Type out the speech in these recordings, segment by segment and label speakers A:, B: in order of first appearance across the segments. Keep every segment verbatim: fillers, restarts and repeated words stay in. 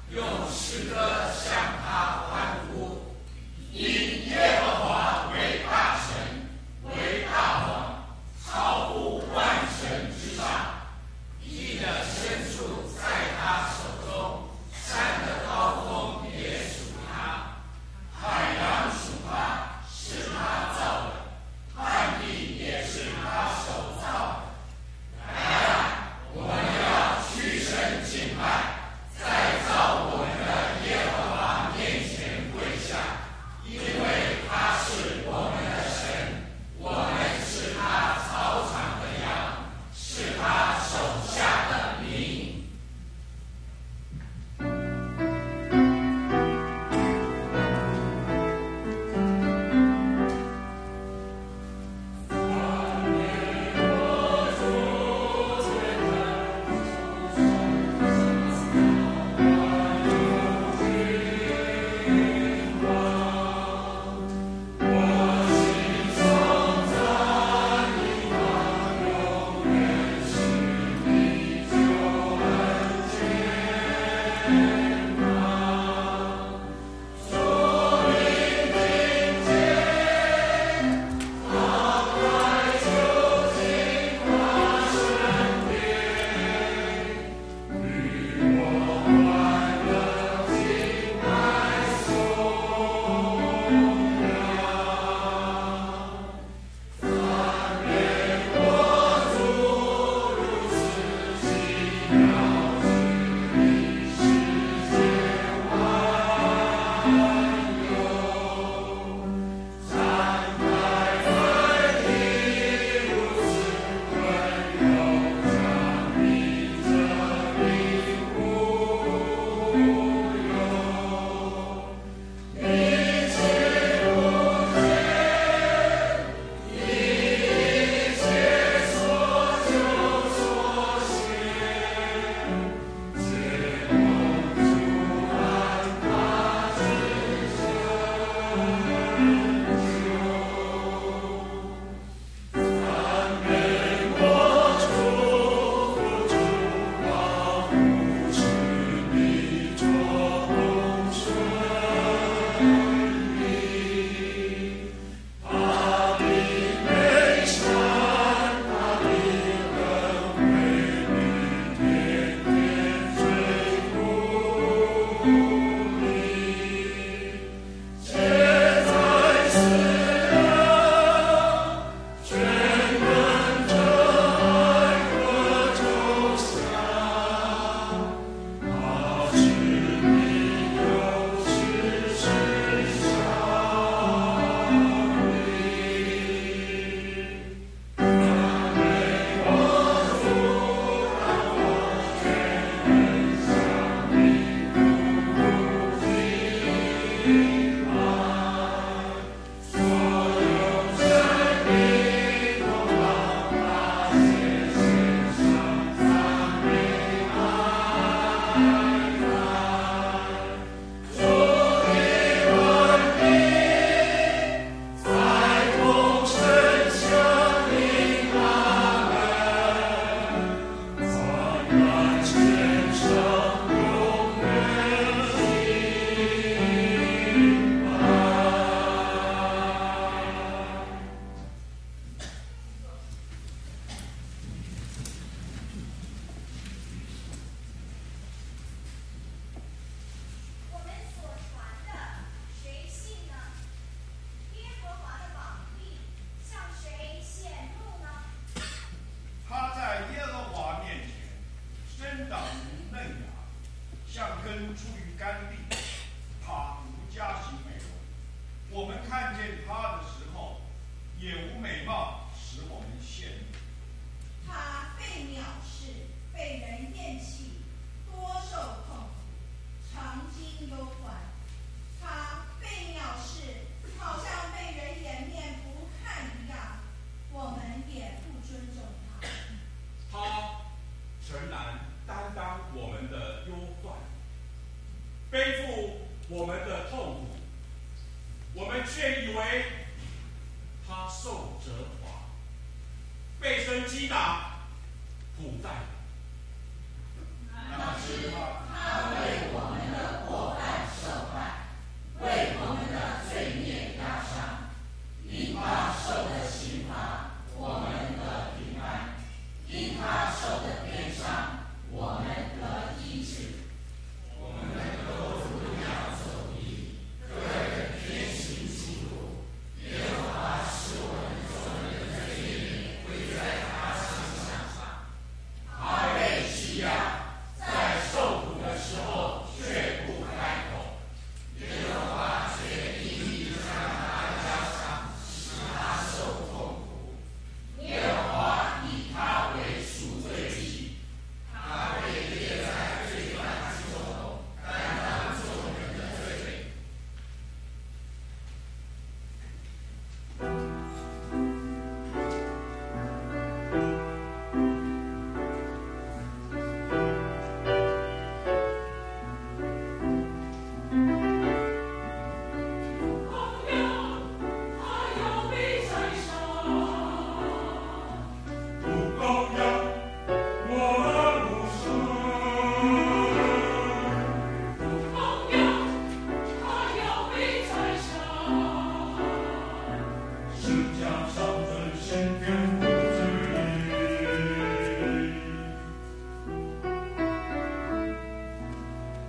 A: 那是他为我们的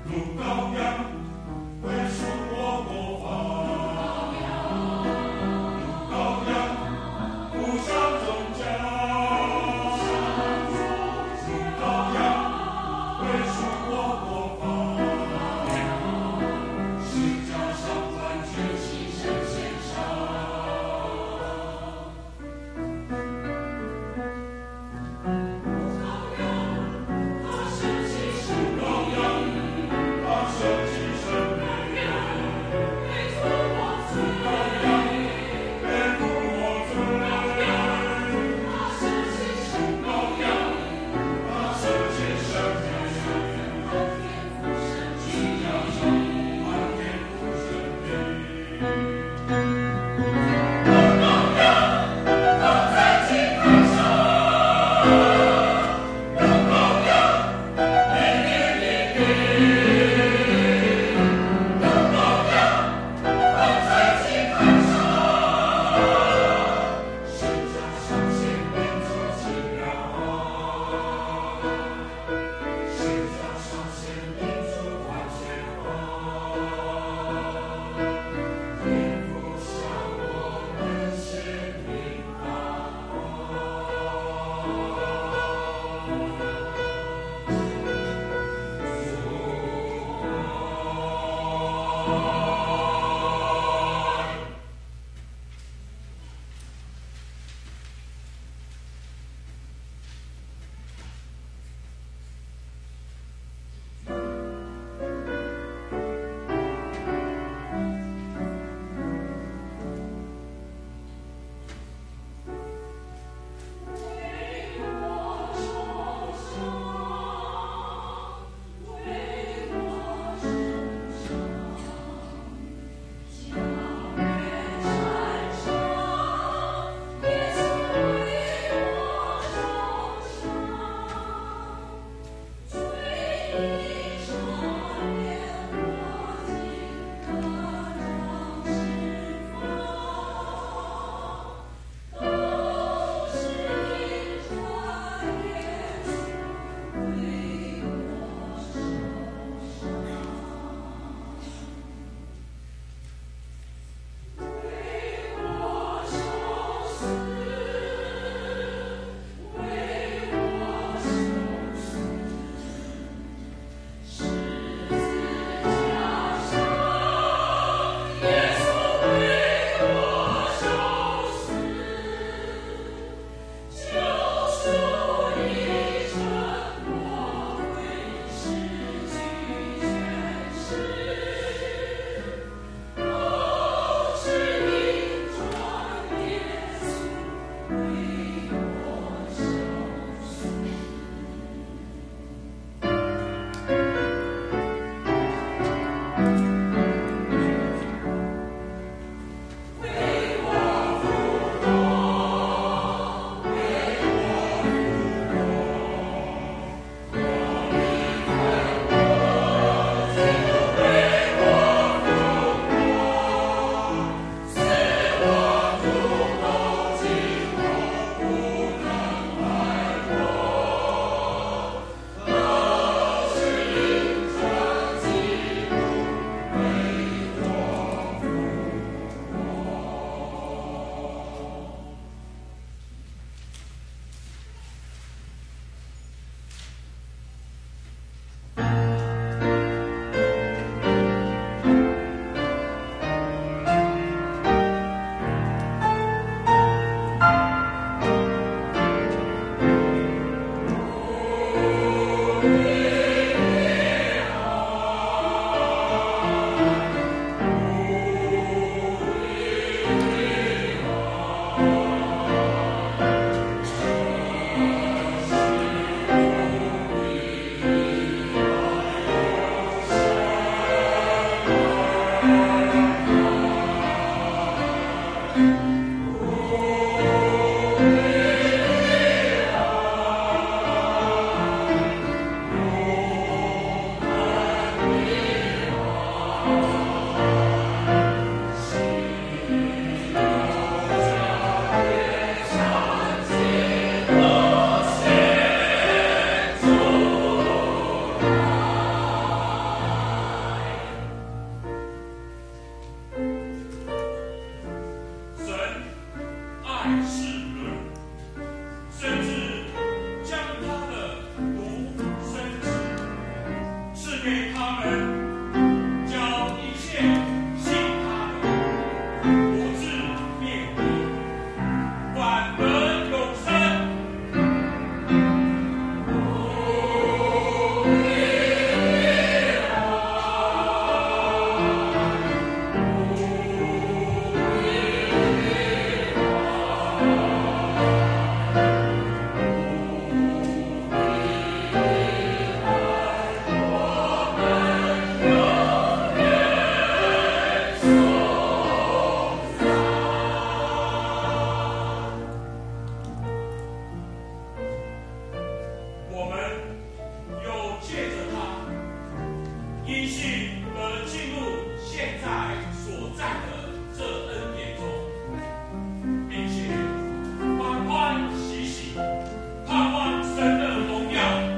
A: 他因信而进入现在所在的这恩典中，并且欢欢喜喜盼望神的荣耀。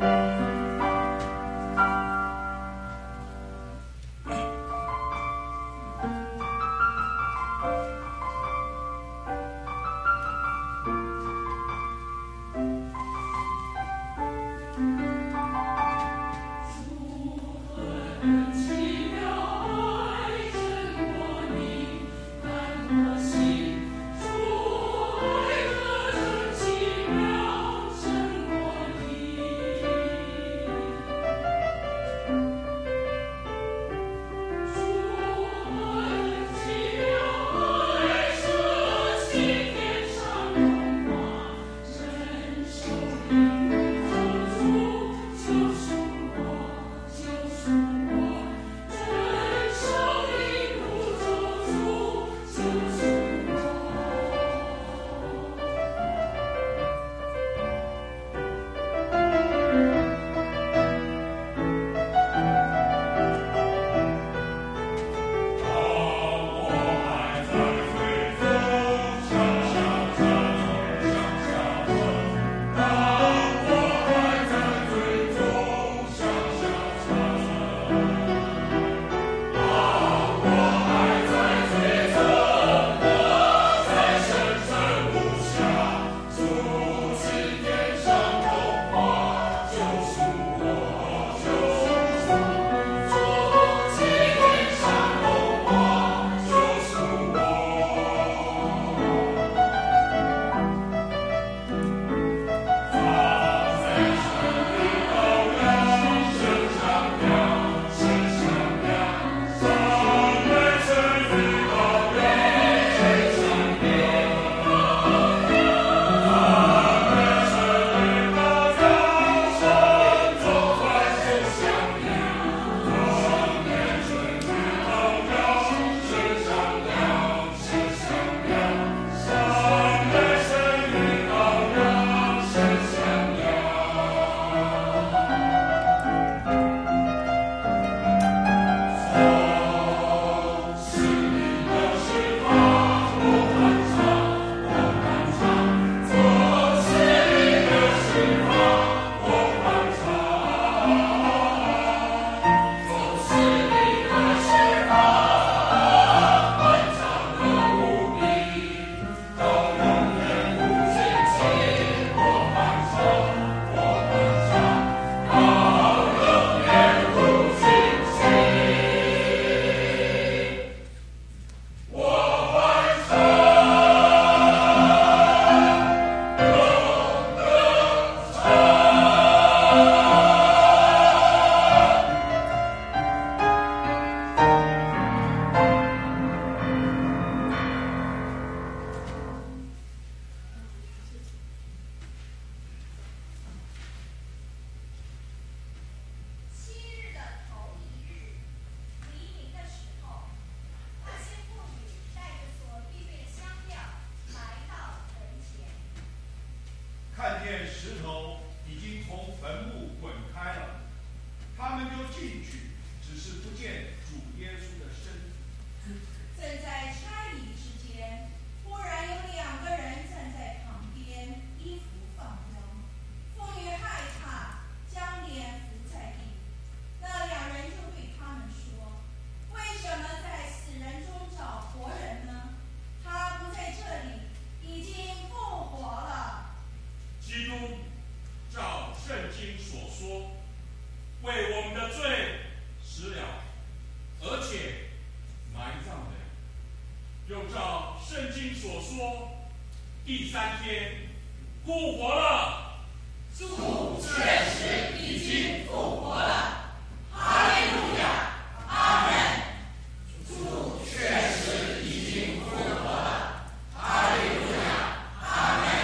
A: 第三天复活了，
B: 主确实已经复活了，哈利路亚，阿门。主确实已经复活了，哈利路亚，阿门。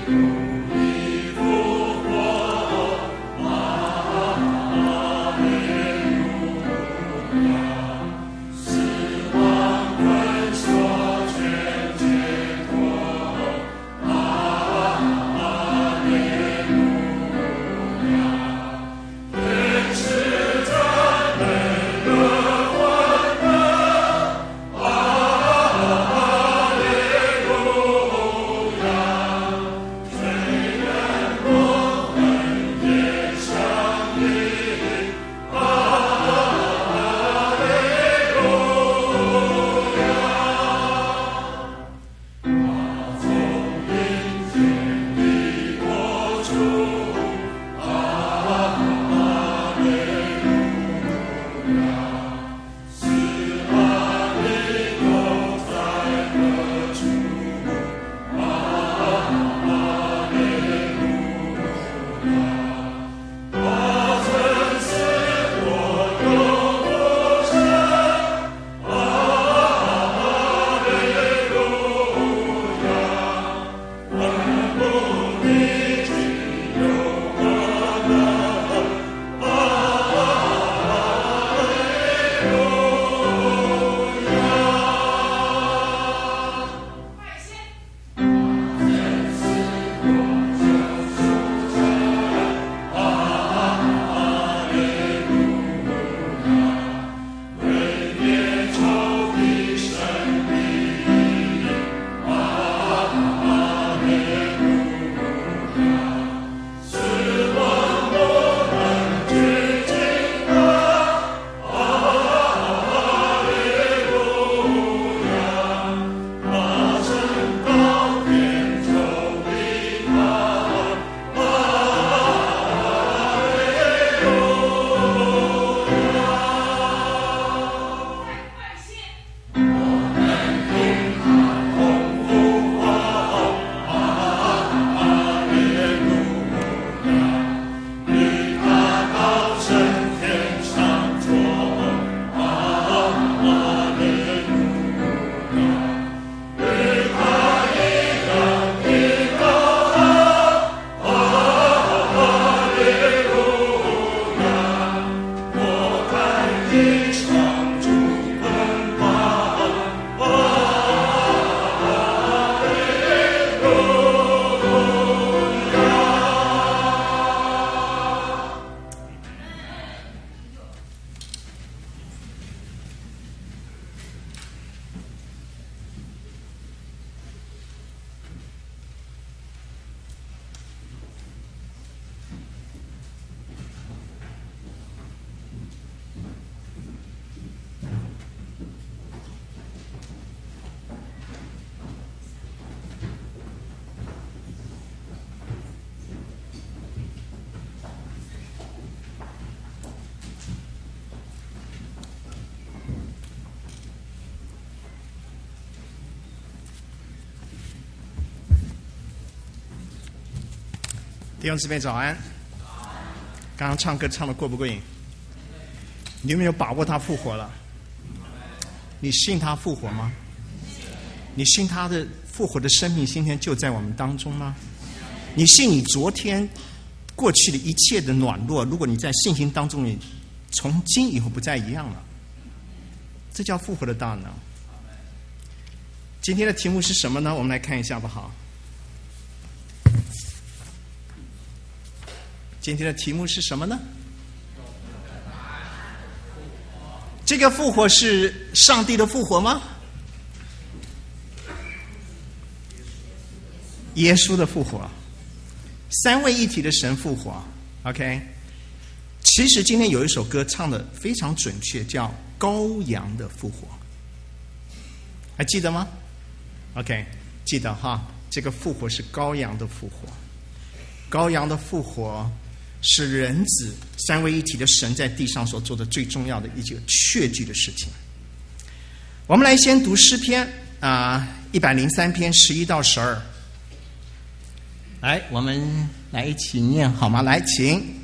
A: 复活，阿门。
C: 弟兄姊妹早安。刚刚唱歌唱得过不过瘾？你有没有把握他复活了？你信他复活吗？你信他的复活的生命今天就在我们当中吗？你信你昨天过去的一切的软弱，如果你在信心当中，你从今以后不再一样了，这叫复活的大能。今天的题目是什么呢？我们来看一下好不好？今天的题目是什么呢？这个复活是上帝的复活吗？耶稣的复活，三位一体的神复活。 OK， 其实今天有一首歌唱的非常准确，叫《羔羊的复活》，还记得吗？ OK， 记得哈，这个复活是羔羊的复活。羔羊的复活是人子三位一体的神在地上所做的最重要的一个确据的事情。我们来先读诗篇啊，一百零三篇十一到十二。来，我们来一起念好吗？来，请。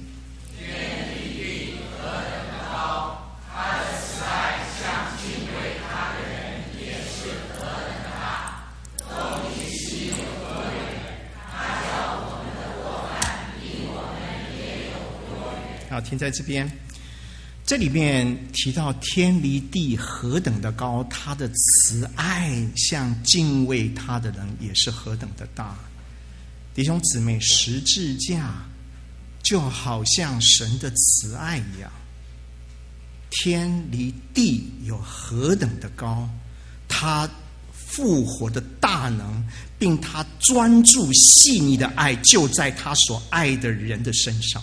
C: 好，停在这边。这里面提到天离地何等的高，他的慈爱向敬畏他的人也是何等的大。弟兄姊妹，十字架就好像神的慈爱一样，天离地有何等的高，他复活的大能，并他专注细腻的爱就在他所爱的人的身上。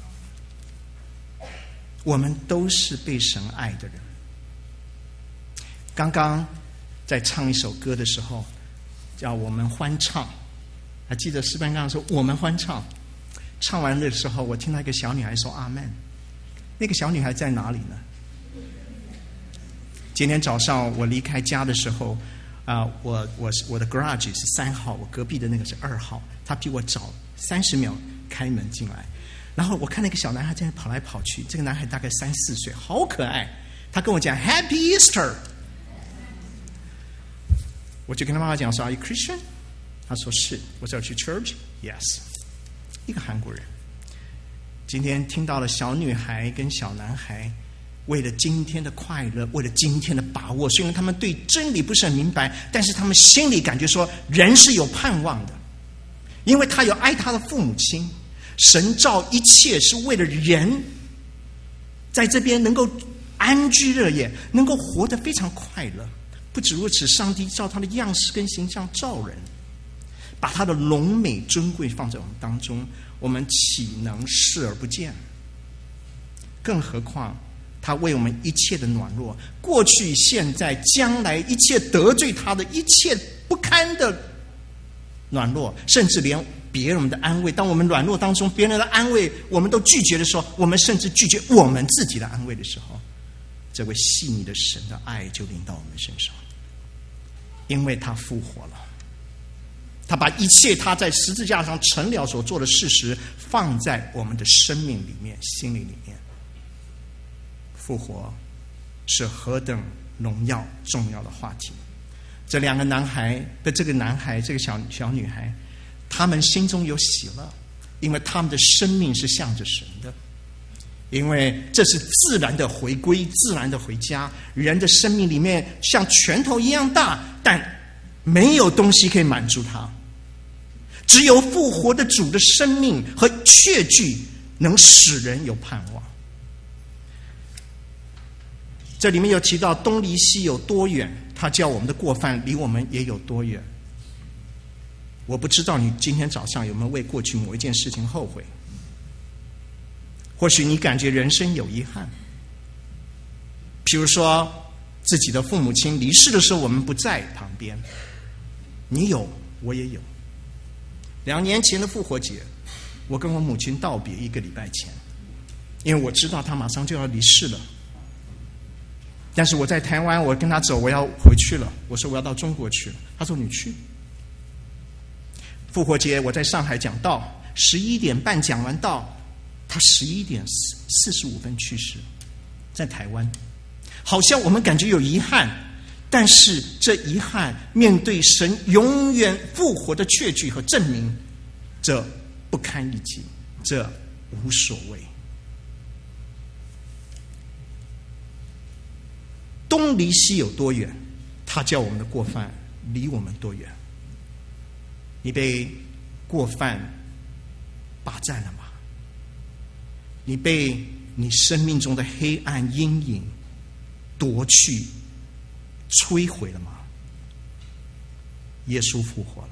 C: 我们都是被神爱的人。刚刚在唱一首歌的时候，叫我们欢唱，还记得诗班刚刚说我们欢唱，唱完的时候，我听到一个小女孩说阿们。那个小女孩在哪里呢？今天早上我离开家的时候，啊、呃，我我我的 garage 是三号，我隔壁的那个是二号，他比我早三十秒开门进来。然后我看那个小男孩在那跑来跑去，这个男孩大概三四岁，好可爱。他跟我讲 Happy Easter， 我就跟他妈妈讲说 Are you Christian？ 他说是。我说要去 Church？ Yes。 一个韩国人。今天听到了小女孩跟小男孩为了今天的快乐，为了今天的把握，虽然他们对真理不是很明白，但是他们心里感觉说人是有盼望的，因为他有爱他的父母亲。神造一切是为了人在这边能够安居乐业，能够活得非常快乐。不止如此，上帝照他的样式跟形象造人，把他的荣美尊贵放在我们当中，我们岂能视而不见？更何况他为我们一切的软弱，过去现在将来一切得罪他的一切不堪的软弱，甚至连别人的安慰，当我们软弱当中，别人的安慰我们都拒绝的时候，我们甚至拒绝我们自己的安慰的时候，这位细腻的神的爱就临到我们身上。因为他复活了，他把一切他在十字架上成了所做的事实放在我们的生命里面、心灵里面。复活是何等荣耀重要的话题。这两个男孩的这个男孩这个小小女孩，他们心中有喜乐，因为他们的生命是向着神的，因为这是自然的回归，自然的回家。人的生命里面像拳头一样大，但没有东西可以满足他，只有复活的主的生命和确据能使人有盼望。这里面有提到东离西有多远，他叫我们的过犯离我们也有多远。我不知道你今天早上有没有为过去某一件事情后悔，或许你感觉人生有遗憾，譬如说自己的父母亲离世的时候我们不在旁边，你有我也有。两年前的复活节，我跟我母亲道别一个礼拜前，因为我知道她马上就要离世了。但是我在台湾，我跟她走，我要回去了，我说我要到中国去了，她说你去。复活节我在上海讲道， 十一点半讲完道，他十一点四十五分去世，在台湾。好像我们感觉有遗憾，但是这遗憾面对神永远复活的确据和证明，这不堪一击，这无所谓。东离西有多远，他叫我们的过犯离我们多远。你被过犯霸占了吗？你被你生命中的黑暗阴影夺去、摧毁了吗？耶稣复活了。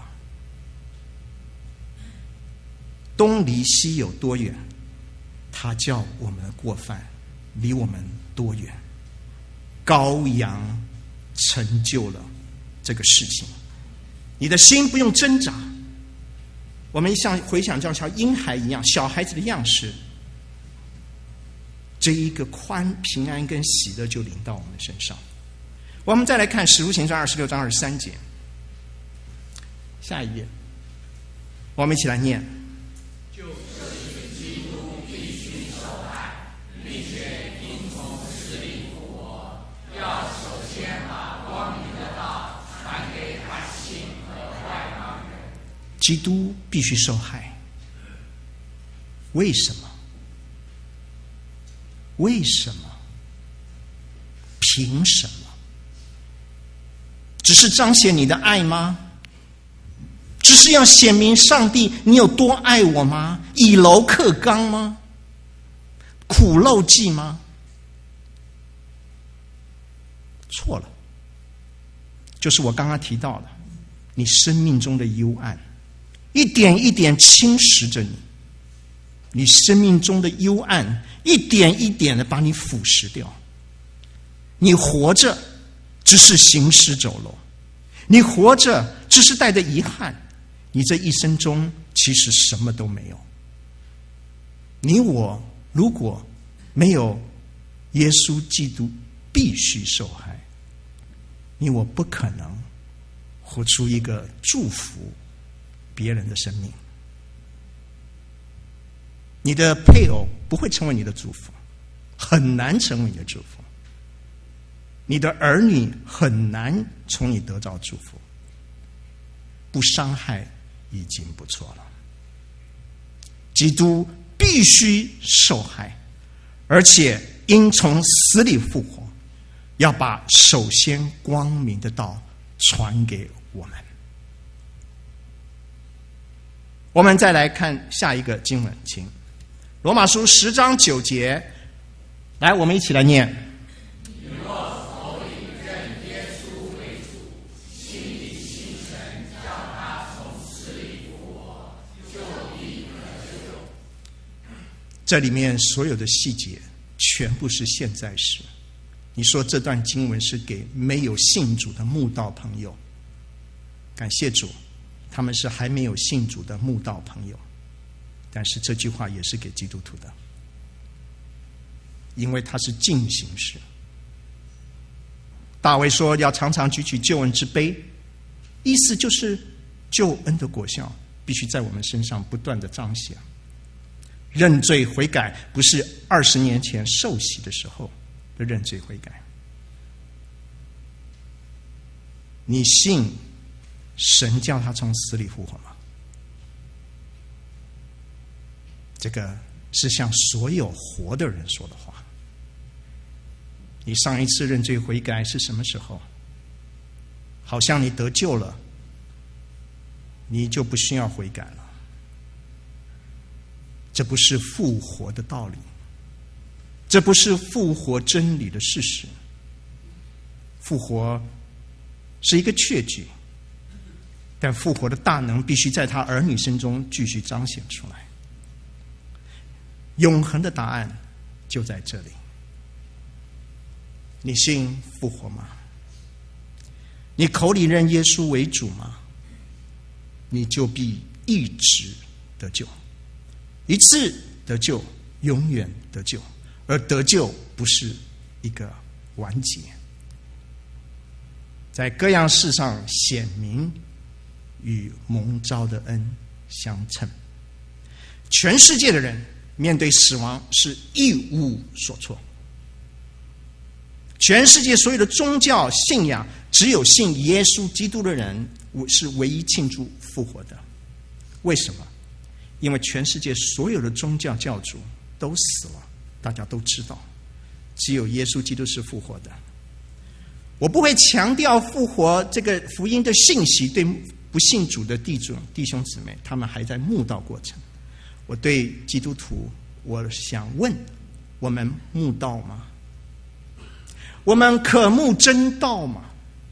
C: 东离西有多远，他叫我们的过犯离我们多远。羔羊成就了这个事情，你的心不用挣扎。我们像回想就像婴孩一样，小孩子的样式，这一个宽平安跟喜乐就临到我们身上。我们再来看使徒行传二十六章二十三节，下一页，我们一起来念。基督必须受害，为什么？为什么？凭什么？只是彰显你的爱吗？只是要显明上帝你有多爱我吗？以柔克刚吗？苦肉计吗？错了，就是我刚刚提到的，你生命中的幽暗一点一点侵蚀着你，你生命中的幽暗一点一点的把你腐蚀掉。你活着只是行尸走肉，你活着只是带着遗憾，你这一生中其实什么都没有。你我如果没有耶稣基督必须受害，你我不可能活出一个祝福别人的生命。你的配偶不会成为你的祝福，很难成为你的祝福。你的儿女很难从你得到祝福。不伤害已经不错了。基督必须受害，而且因从死里复活，要把首先光明的道传给我们。我们再来看下一个经文，请罗马书十章九节，来，我们一起来念。
B: 你若口里认耶稣为主，心里信神，叫他从死里复活，就必得救。
C: 这里面所有的细节全部是现在时。你说这段经文是给没有信主的慕道朋友，感谢主，他们是还没有信主的慕道朋友，但是这句话也是给基督徒的，因为它是进行时。大卫说要常常举起救恩之杯，意思就是救恩的果效必须在我们身上不断的彰显。认罪悔改不是二十年前受洗的时候的认罪悔改。你信神叫他从死里复活吗？这个是向所有活的人说的话。你上一次认罪悔改是什么时候？好像你得救了，你就不需要悔改了。这不是复活的道理，这不是复活真理的事实。复活是一个确据，但复活的大能必须在他儿女身中继续彰显出来。永恒的答案就在这里。你信复活吗？你口里认耶稣为主吗？你就必一直得救，一次得救，永远得救。而得救不是一个完结，在各样事上显明与蒙召的恩相称。 全世界的人面对死亡是一无所措。全世界所有的宗教信仰，只有信耶稣基督的人是唯一庆祝复活的。为什么？因为全世界所有的宗教教主都死了，大家都知道，只有耶稣基督是复活的。我不会强调复活这个福音的信息对不信主的弟兄弟兄姊妹，他们还在慕道过程。我对基督徒，我想问：我们慕道吗？我们渴慕真道吗？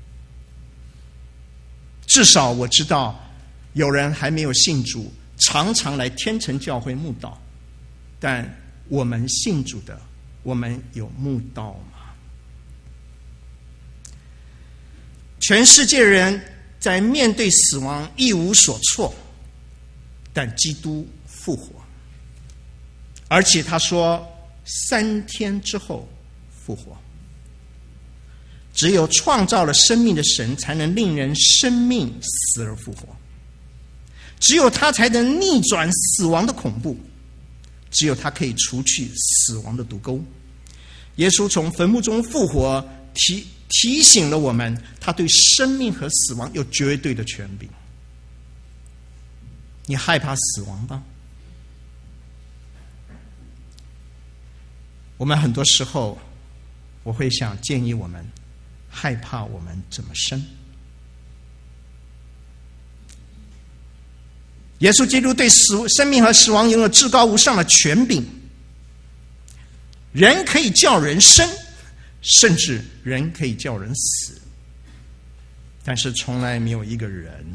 C: 至少我知道，有人还没有信主，常常来天成教会慕道。但我们信主的，我们有慕道吗？全世界人在面对死亡一无所措，但基督复活，而且他说三天之后复活。只有创造了生命的神，才能令人生命死而复活。只有他才能逆转死亡的恐怖，只有他可以除去死亡的毒钩。耶稣从坟墓中复活，提提醒了我们，他对生命和死亡有绝对的权柄。你害怕死亡吗？我们很多时候，我会想建议我们，害怕我们怎么生。耶稣基督对死生命和死亡拥有至高无上的权柄，人可以叫人生，甚至人可以叫人死，但是从来没有一个人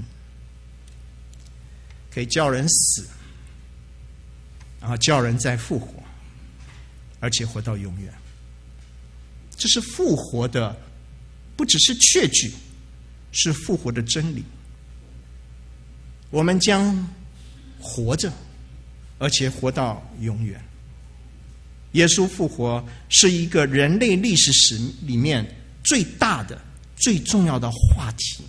C: 可以叫人死，然后叫人再复活，而且活到永远。这是复活的，不只是确据，是复活的真理。我们将活着，而且活到永远。耶稣复活是一个人类历史史里面最大的、最重要的话题。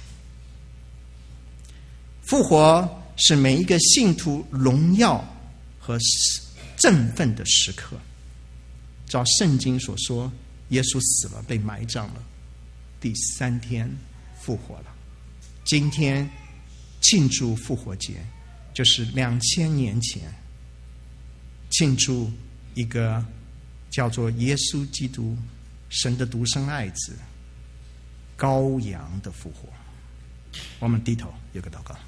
C: 复活是每一个信徒荣耀和振奋的时刻。照圣经所说，耶稣死了，被埋葬了，第三天复活了。今天庆祝复活节，就是两千年前庆祝一个叫做耶稣基督神的独生爱子羔羊的复活。我们低头有个祷告。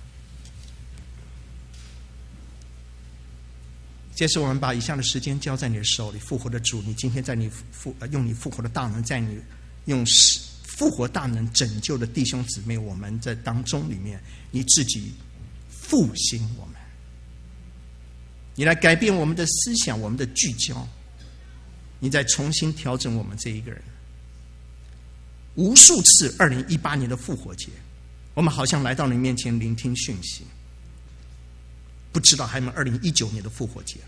C: 接着我们把以下的时间交在你的手里。复活的主，你今天在你复用你复活的大能，在你用复活大能拯救的弟兄姊妹，我们在当中里面，你自己复兴我们，你来改变我们的思想，我们的聚焦，你再重新调整我们这一个人。无数次二零一八年的复活节，我们好像来到你面前聆听讯息，不知道还有没有二零一九年的复活节。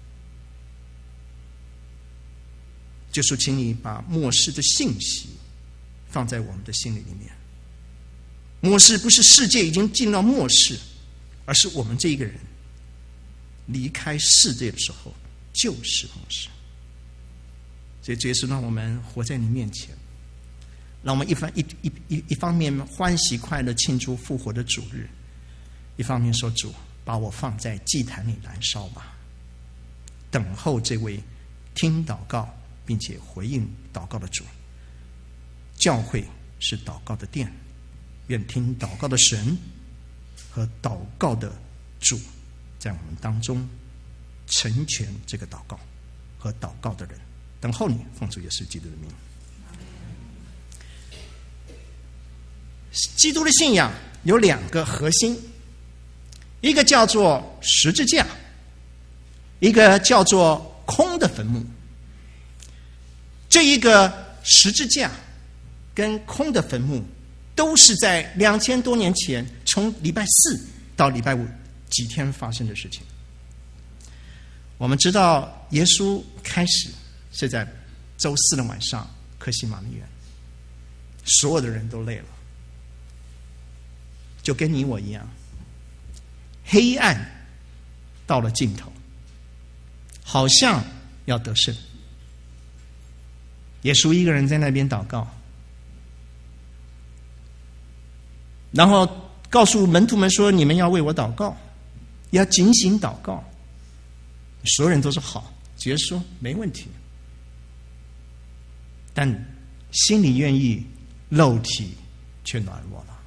C: 就是请你把末世的信息放在我们的心里里面。末世不是世界已经进到末世，而是我们这一个人离开世界的时候就是末世。所以这也是让我们活在你面前，让我们一方一一一一方面欢喜快乐庆祝复活的主日，一方面说主，把我放在祭坛里燃烧吧，等候这位听祷告并且回应祷告的主。教会是祷告的殿，愿听祷告的神和祷告的主在我们当中成全这个祷告和祷告的人。等候你，奉主耶稣基督的名。基督的信仰有两个核心，一个叫做十字架，一个叫做空的坟墓。这一个十字架跟空的坟墓都是在两千多年前，从礼拜四到礼拜五几天发生的事情。我们知道耶稣开始是在周四的晚上，客西马尼园，所有的人都累了，就跟你我一样，黑暗到了尽头，好像要得胜。耶稣一个人在那边祷告，然后告诉门徒们说：“你们要为我祷告，要警醒祷告。”所有人都说好，耶稣说没问题，但心里愿意，肉体却软弱了。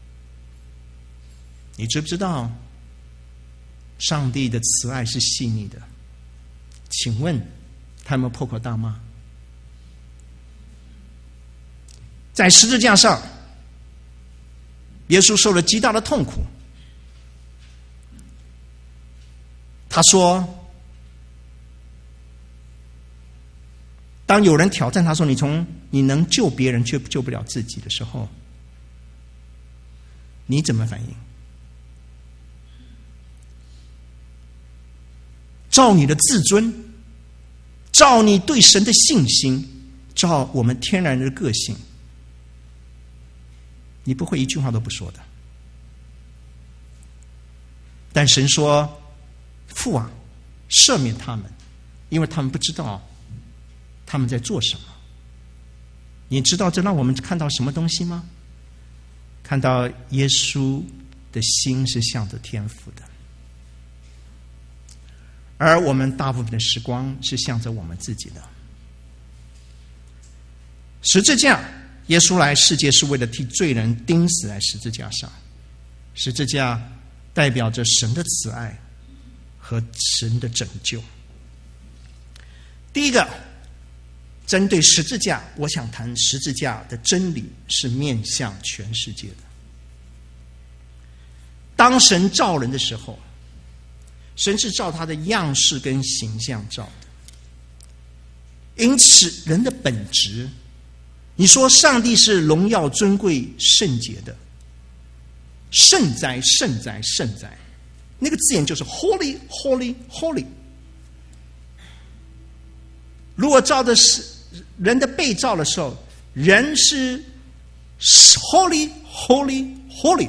C: 你知不知道上帝的慈爱是细腻的？请问他有没有破口大骂？在十字架上，耶稣受了极大的痛苦。他说，当有人挑战他说你从你能救别人却救不了自己的时候，你怎么反应？照你的自尊，照你对神的信心，照我们天然的个性，你不会一句话都不说的。但神说：“父啊，赦免他们，因为他们不知道他们在做什么。”你知道这让我们看到什么东西吗？看到耶稣的心是向着天父的，而我们大部分的时光是向着我们自己的。十字架，耶稣来世界是为了替罪人钉死在十字架上。十字架代表着神的慈爱和神的拯救。第一个，针对十字架，我想谈十字架的真理是面向全世界的。当神造人的时候，神是照他的样式跟形象造的，因此人的本质，你说上帝是荣耀尊贵圣洁的，圣哉圣哉圣哉，那个字眼就是 holy holy holy。 如果照的是人的被造的时候，人是 holy holy holy，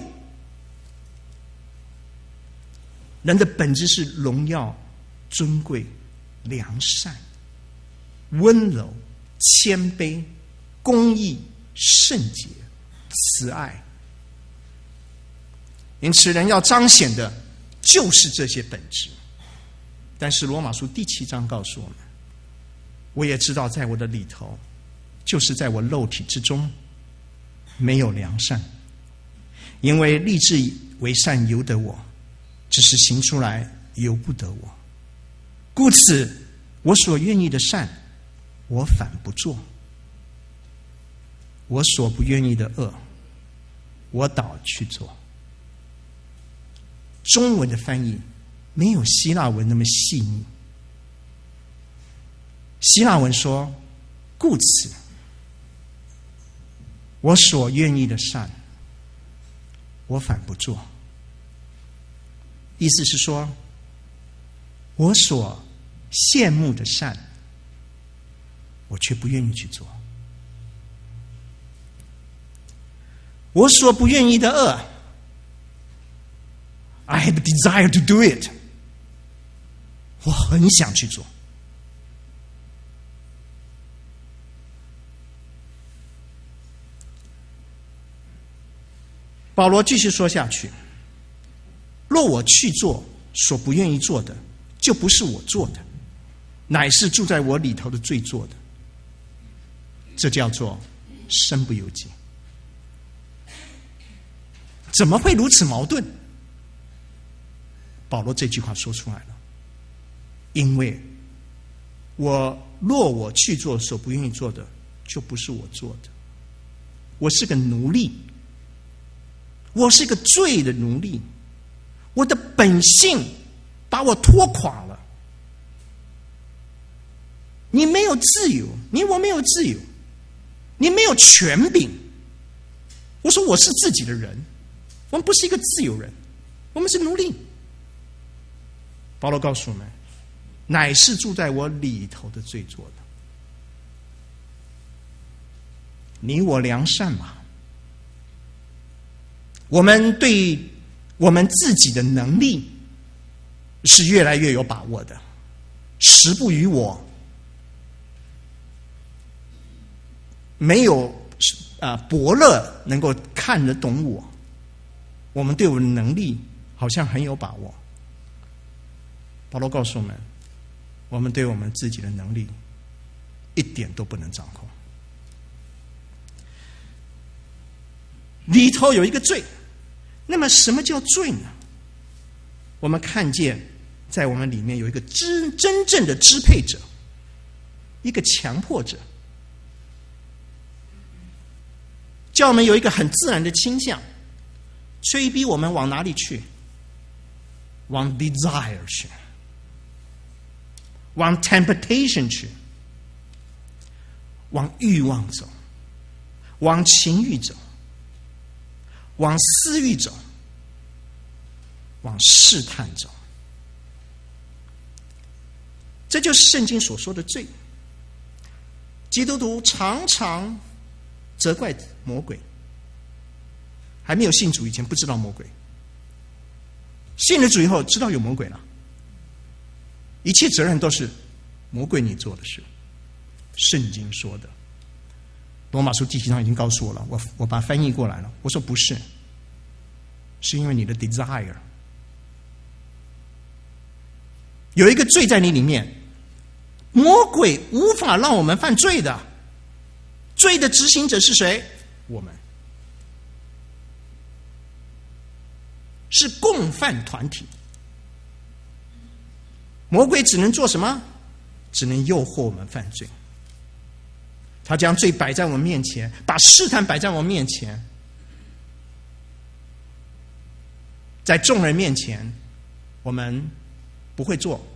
C: 人的本质是荣耀尊贵良善温柔谦卑公义圣洁慈爱，因此人要彰显的就是这些本质。但是罗马书第七章告诉我们，我也知道在我的里头，就是在我肉体之中没有良善，因为立志为善由得我，只是行出来由不得我。故此我所愿意的善我反不做，我所不愿意的恶我倒去做。中文的翻译没有希腊文那么细腻。希腊文说，故此我所愿意的善我反不做，意思是说我所羡慕的善我却不愿意去做，我所不愿意的恶 I have a desire to do it， 我很想去做。保罗继续说下去，若我去做所不愿意做的，就不是我做的，乃是住在我里头的罪做的，这叫做身不由己。怎么会如此矛盾？保罗这句话说出来了，因为我若我去做所不愿意做的，就不是我做的，我是个奴隶，我是个罪的奴隶，我的本性把我拖垮了。你没有自由，你我没有自由，你没有权柄。我说我是自己的人，我们不是一个自由人，我们是奴隶。保罗告诉我们，乃是住在我里头的罪做的。你我良善嘛，我们对我们自己的能力是越来越有把握的。时不与我，没有啊伯乐能够看得懂我。我们对我们的能力好像很有把握。保罗告诉我们，我们对我们自己的能力一点都不能掌控。里头有一个罪，那么什么叫罪呢？我们看见在我们里面有一个真真正的支配者，一个强迫者，叫我们有一个很自然的倾向，催逼我们往哪里去？往 desire 去，往 temptation 去，往欲望走，往情欲走，往私欲走，往试探走。这就是圣经所说的罪。基督徒常常责怪魔鬼，还没有信主以前不知道魔鬼，信了主以后知道有魔鬼了，一切责任都是魔鬼你做的事。圣经说的，罗马书第七章已经告诉我了，我我把它翻译过来了。我说不是，是因为你的 desire 有一个罪在你里面，魔鬼无法让我们犯罪的，罪的执行者是谁？我们，是共犯团体。魔鬼只能做什么？只能诱惑我们犯罪。他将罪摆在我们面前，把试探摆在我们面前，在众人面前我们不会做。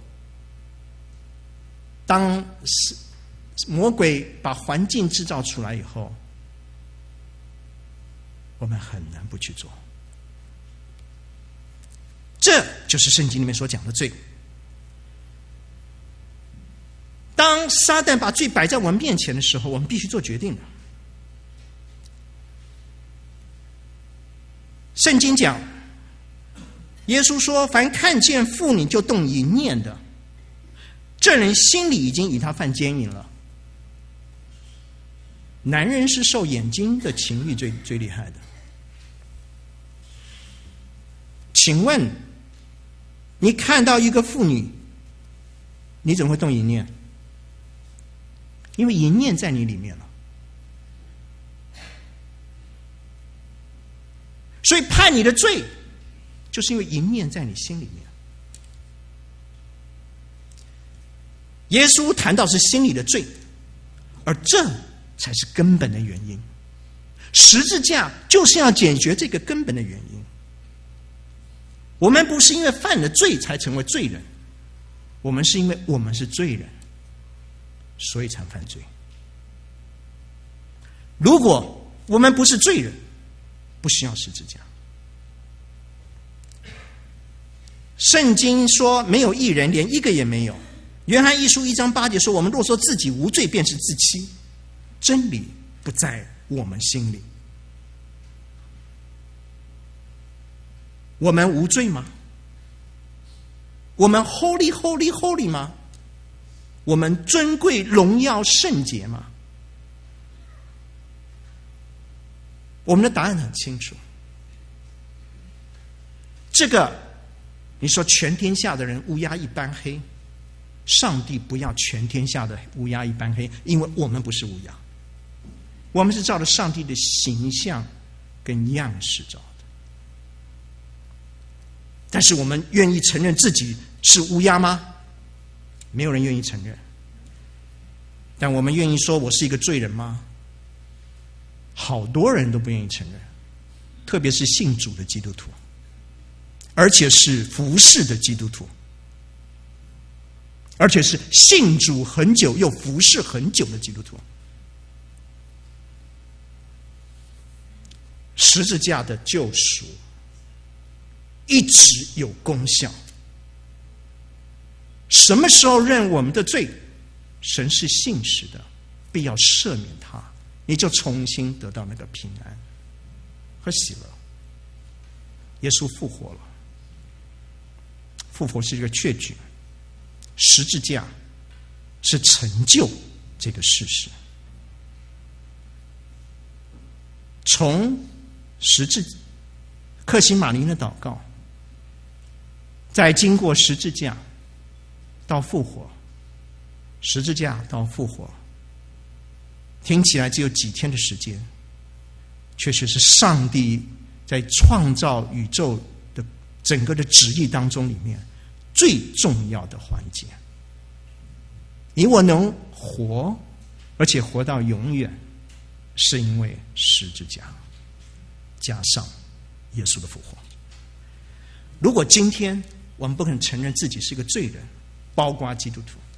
C: 当魔鬼把环境制造出来以后，我们很难不去做。这就是圣经里面所讲的罪。当撒旦把罪摆在我们面前的时候，我们必须做决定的。圣经讲，耶稣说，凡看见妇女就动淫念的，这人心里已经与他犯奸淫了。男人是受眼睛的情欲最最厉害的。请问你看到一个妇女，你怎么会动淫念？因为淫念在你里面了。所以判你的罪，就是因为淫念在你心里面。耶稣谈到是心里的罪，而这才是根本的原因。十字架就是要解决这个根本的原因。我们不是因为犯了罪才成为罪人，我们是因为我们是罪人，所以才犯罪。如果我们不是罪人，不需要十字架。圣经说没有义人，连一个也没有。约翰一书一章八节说，我们若说自己无罪，便是自欺，真理不在我们心里。我们无罪吗？我们 holy holy holy 吗？我们尊贵荣耀圣洁吗？我们的答案很清楚。这个你说全天下的人乌鸦一般黑，上帝不要全天下的乌鸦一般黑，因为我们不是乌鸦，我们是照着上帝的形象跟样式造的。但是我们愿意承认自己是乌鸦吗？没有人愿意承认。但我们愿意说我是一个罪人吗？好多人都不愿意承认，特别是信主的基督徒，而且是服侍的基督徒，而且是信主很久又服侍很久的基督徒。十字架的救赎一直有功效。什么时候认我们的罪，神是信实的，必要赦免他，你就重新得到那个平安和喜乐。耶稣复活了， 复活是一个确据，十字架是成就这个事实。从十字克西马尼的祷告，再经过十字架到复活，十字架到复活，听起来只有几天的时间，确实是上帝在创造宇宙的整个的旨意当中里面最重要的环节。你我能活，而且活到永远，是因为十字架加上耶稣的复活。如果今天我们不肯承认自己是一个罪人，包括基督徒，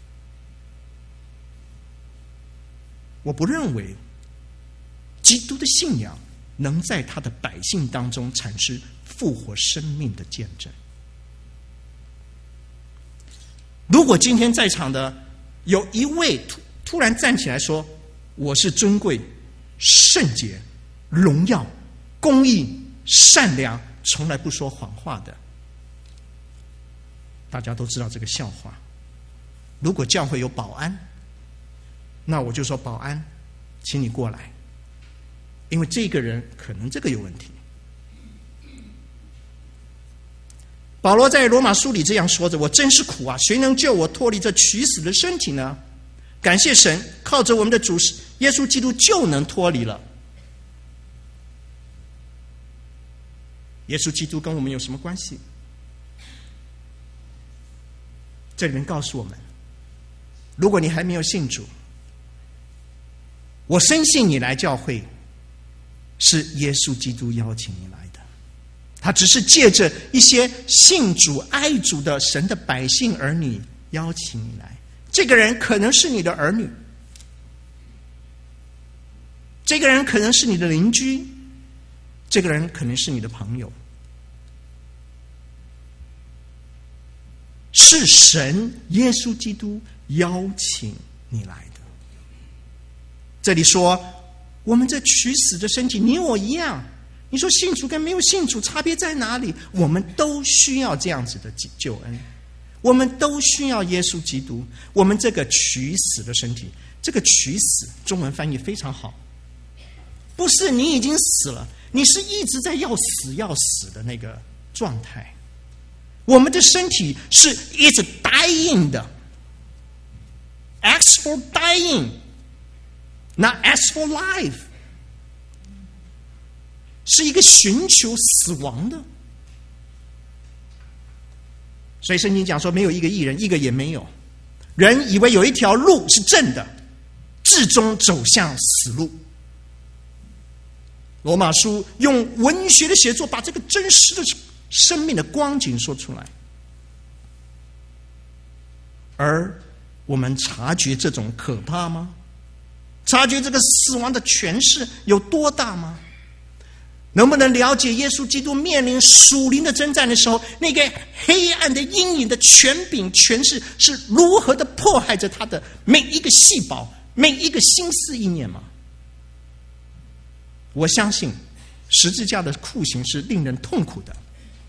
C: 我不认为基督的信仰能在他的百姓当中产生复活生命的见证。如果今天在场的有一位突突然站起来说，我是尊贵、圣洁、荣耀、公义、善良，从来不说谎话的，大家都知道这个笑话。如果教会有保安，那我就说保安，请你过来，因为这个人可能这个有问题。保罗在罗马书里这样说着，我真是苦啊，谁能救我脱离这取死的身体呢？感谢神，靠着我们的主耶稣基督就能脱离了。耶稣基督跟我们有什么关系？这里面告诉我们，如果你还没有信主，我深信你来教会是耶稣基督邀请你来的，他只是借着一些信主爱主的神的百姓儿女邀请你来。这个人可能是你的儿女，这个人可能是你的邻居，这个人可能是你的朋友，是神耶稣基督邀请你来的。这里说我们这取死的身体，你我一样，你说信主跟没有信主差别在哪里？我们都需要这样子的救恩，我们都需要耶稣基督。我们这个取死的身体，这个取死中文翻译非常好，不是你已经死了，你是一直在要死要死的那个状态。我们的身体是 is dying 的， ask for dying not ask for life， 是一个寻求死亡的。所以圣经讲说，没有一个义人，一个也没有。人以为有一条路是正的，至终走向死路。罗马书用文学的写作，把这个真实的生命的光景说出来。而我们察觉这种可怕吗？察觉这个死亡的权势有多大吗？能不能了解耶稣基督面临属灵的征战的时候，那个黑暗的阴影的权柄权势是如何的迫害着他的每一个细胞，每一个心思意念吗？我相信十字架的酷刑是令人痛苦的，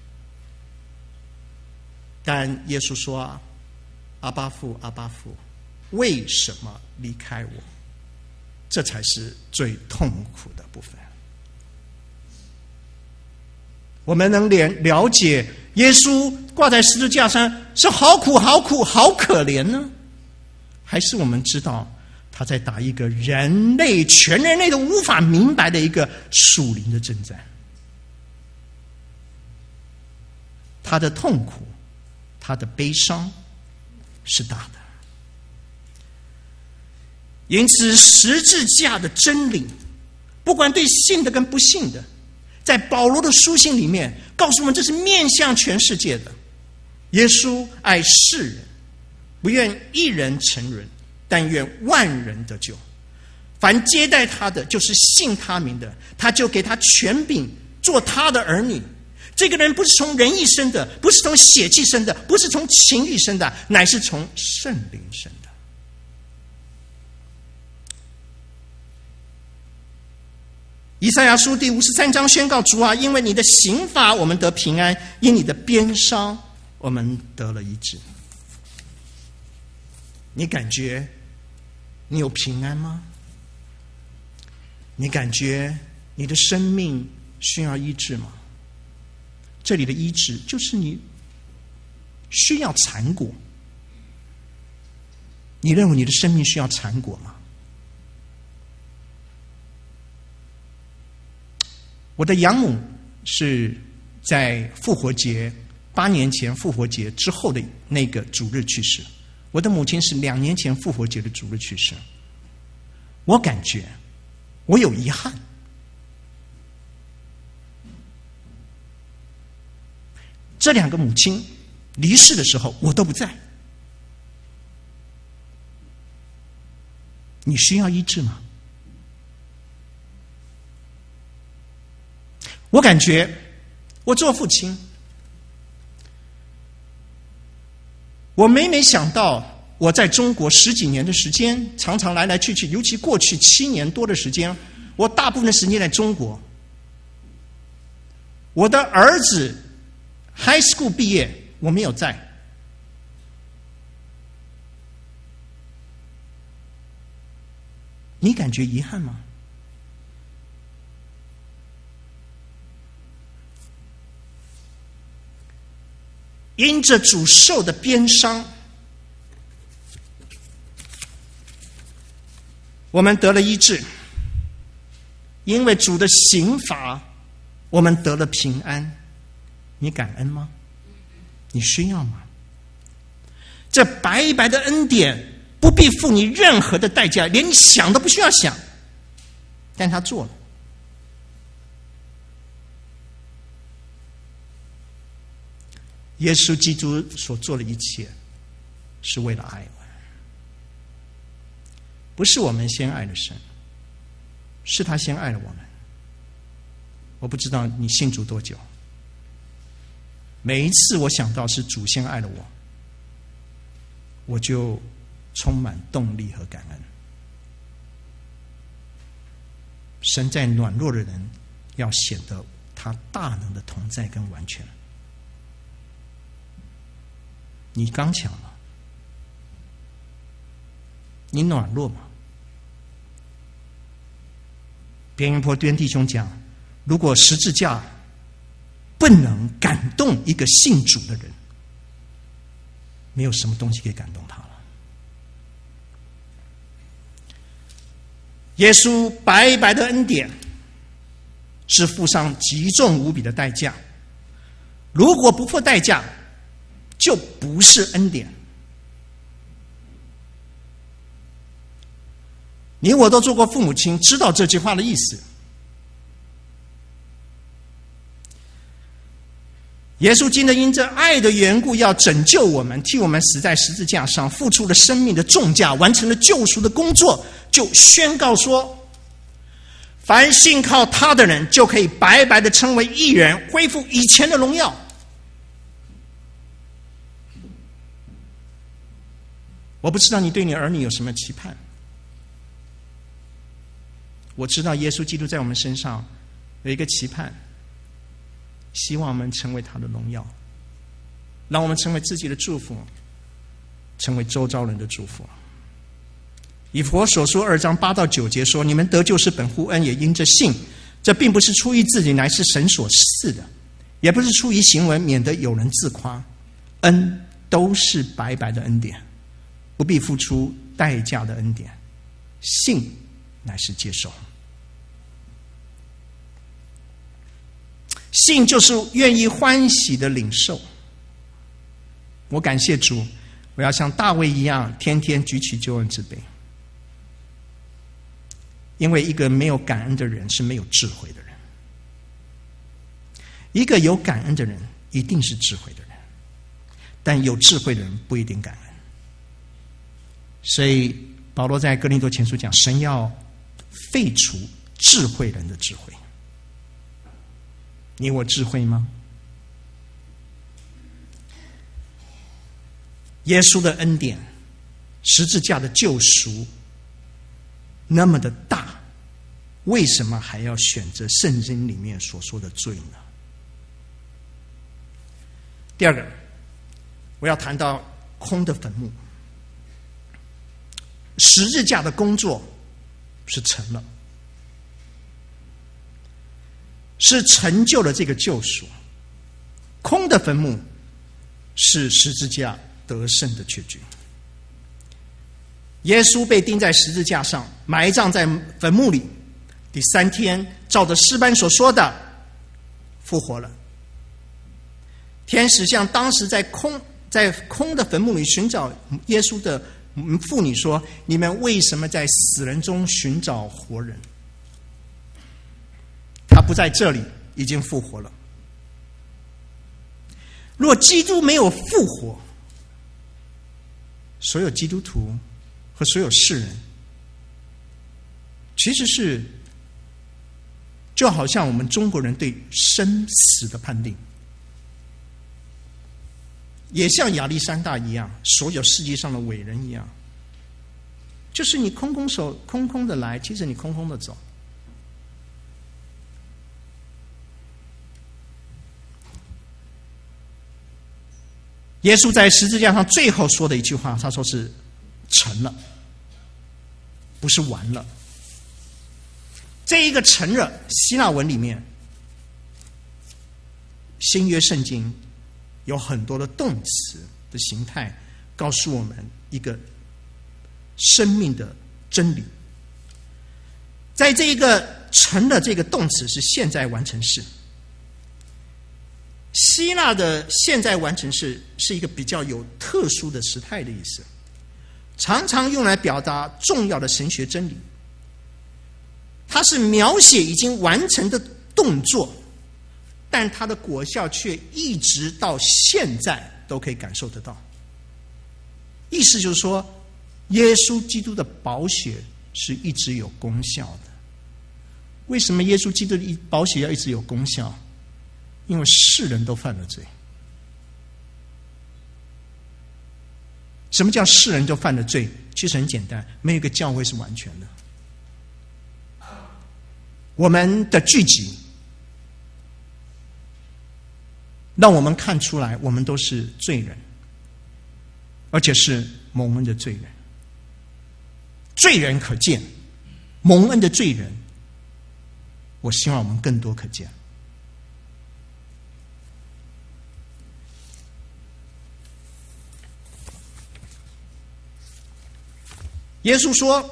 C: 但耶稣说啊，阿爸父，阿爸父，为什么离开我？这才是最痛苦的部分。我们能了解耶稣挂在十字架上是好苦好苦好可怜呢，还是我们知道他在打一个人类全人类都无法明白的一个属灵的征战？他的痛苦，他的悲伤是大的。因此十字架的真理，不管对信的跟不信的，在保罗的书信里面告诉我们，这是面向全世界的。耶稣爱世人，不愿一人沉沦，但愿万人得救。凡接待他的，就是信他名的，他就给他权柄做他的儿女。这个人不是从人意生的，不是从血气生的，不是从情欲生的，乃是从圣灵生的。以赛亚书第五十三章宣告，主啊，因为你的刑罚我们得平安，因你的鞭伤我们得了医治。你感觉你有平安吗？你感觉你的生命需要医治吗？这里的医治就是你需要缠果。你认为你的生命需要缠果吗？我的养母是在复活节八年前复活节之后的那个主日去世，我的母亲是两年前复活节的主日去世。我感觉我有遗憾，这两个母亲离世的时候我都不在。你需要医治吗？我感觉我做父亲，我每每想到我在中国十几年的时间，常常来来去去，尤其过去七年多的时间，我大部分的时间在中国。我的儿子 high school 毕业，我没有在。你感觉遗憾吗？因着主受的鞭伤，我们得了医治；因为主的刑罚，我们得了平安。你感恩吗？你需要吗？这白白的恩典不必付你任何的代价，连你想都不需要想，但他做了。耶稣基督所做的一切是为了爱我，不是我们先爱了神，是他先爱了我们。我不知道你信主多久，每一次我想到是主先爱了我，我就充满动力和感恩。神在软弱的人要显得他大能的同在跟完全。你刚强吗？你软弱吗？边缘坡端弟兄讲，如果十字架不能感动一个信主的人，没有什么东西可以感动他了。耶稣白白的恩典是付上极重无比的代价，如果不付代价，就不是恩典。你我都做过父母亲，知道这句话的意思。耶稣基督因着爱的缘故，要拯救我们，替我们死在十字架上，付出了生命的重价，完成了救赎的工作，就宣告说，凡信靠他的人，就可以白白的称为义人，恢复以前的荣耀。我不知道你对你儿女有什么期盼，我知道耶稣基督在我们身上有一个期盼，希望我们成为他的荣耀，让我们成为自己的祝福，成为周遭人的祝福。以弗所书二章八到九节说，你们得救是本乎恩，也因着信，这并不是出于自己，乃是神所赐的，也不是出于行为，免得有人自夸。恩都是白白的恩典，不必付出代价的恩典，信乃是接受。信就是愿意欢喜的领受。我感谢主，我要像大卫一样，天天举起救恩之杯。因为一个没有感恩的人是没有智慧的人，一个有感恩的人一定是智慧的人，但有智慧的人不一定感恩。所以保罗在哥林多前书讲，神要废除智慧人的智慧。你我智慧吗？耶稣的恩典，十字架的救赎那么的大，为什么还要选择圣经里面所说的罪呢？第二个， 我要谈到空的坟墓。十字架的工作是成了，是成就了这个救赎。空的坟墓是十字架得胜的确据。耶稣被钉在十字架上，埋葬在坟墓里，第三天照着诗班所说的复活了。天使向当时在空在空的坟墓里寻找耶稣的妇女说：你们为什么在死人中寻找活人？他不在这里，已经复活了。若基督没有复活，所有基督徒和所有世人其实是就好像我们中国人对生死的判定，也像亚历山大一样，所有世界上的伟人一样，就是你空空手空空的来，其实你空空的走。耶稣在十字架上最后说的一句话，他说是成了，不是完了。这一个成了，希腊文里面新约圣经有很多的动词的形态，告诉我们一个生命的真理。在这一个成了这个动词是现在完成式。希腊的现在完成式是一个比较有特殊的时态的意思，常常用来表达重要的神学真理。它是描写已经完成的动作，但它的果效却一直到现在都可以感受得到。意思就是说，耶稣基督的宝血是一直有功效的。为什么耶稣基督的宝血要一直有功效？因为世人都犯了罪。什么叫世人都犯了罪？其实很简单，没有一个教会是完全的。我们的聚集让我们看出来，我们都是罪人，而且是蒙恩的罪人。罪人可见，蒙恩的罪人，我希望我们更多可见。耶稣说：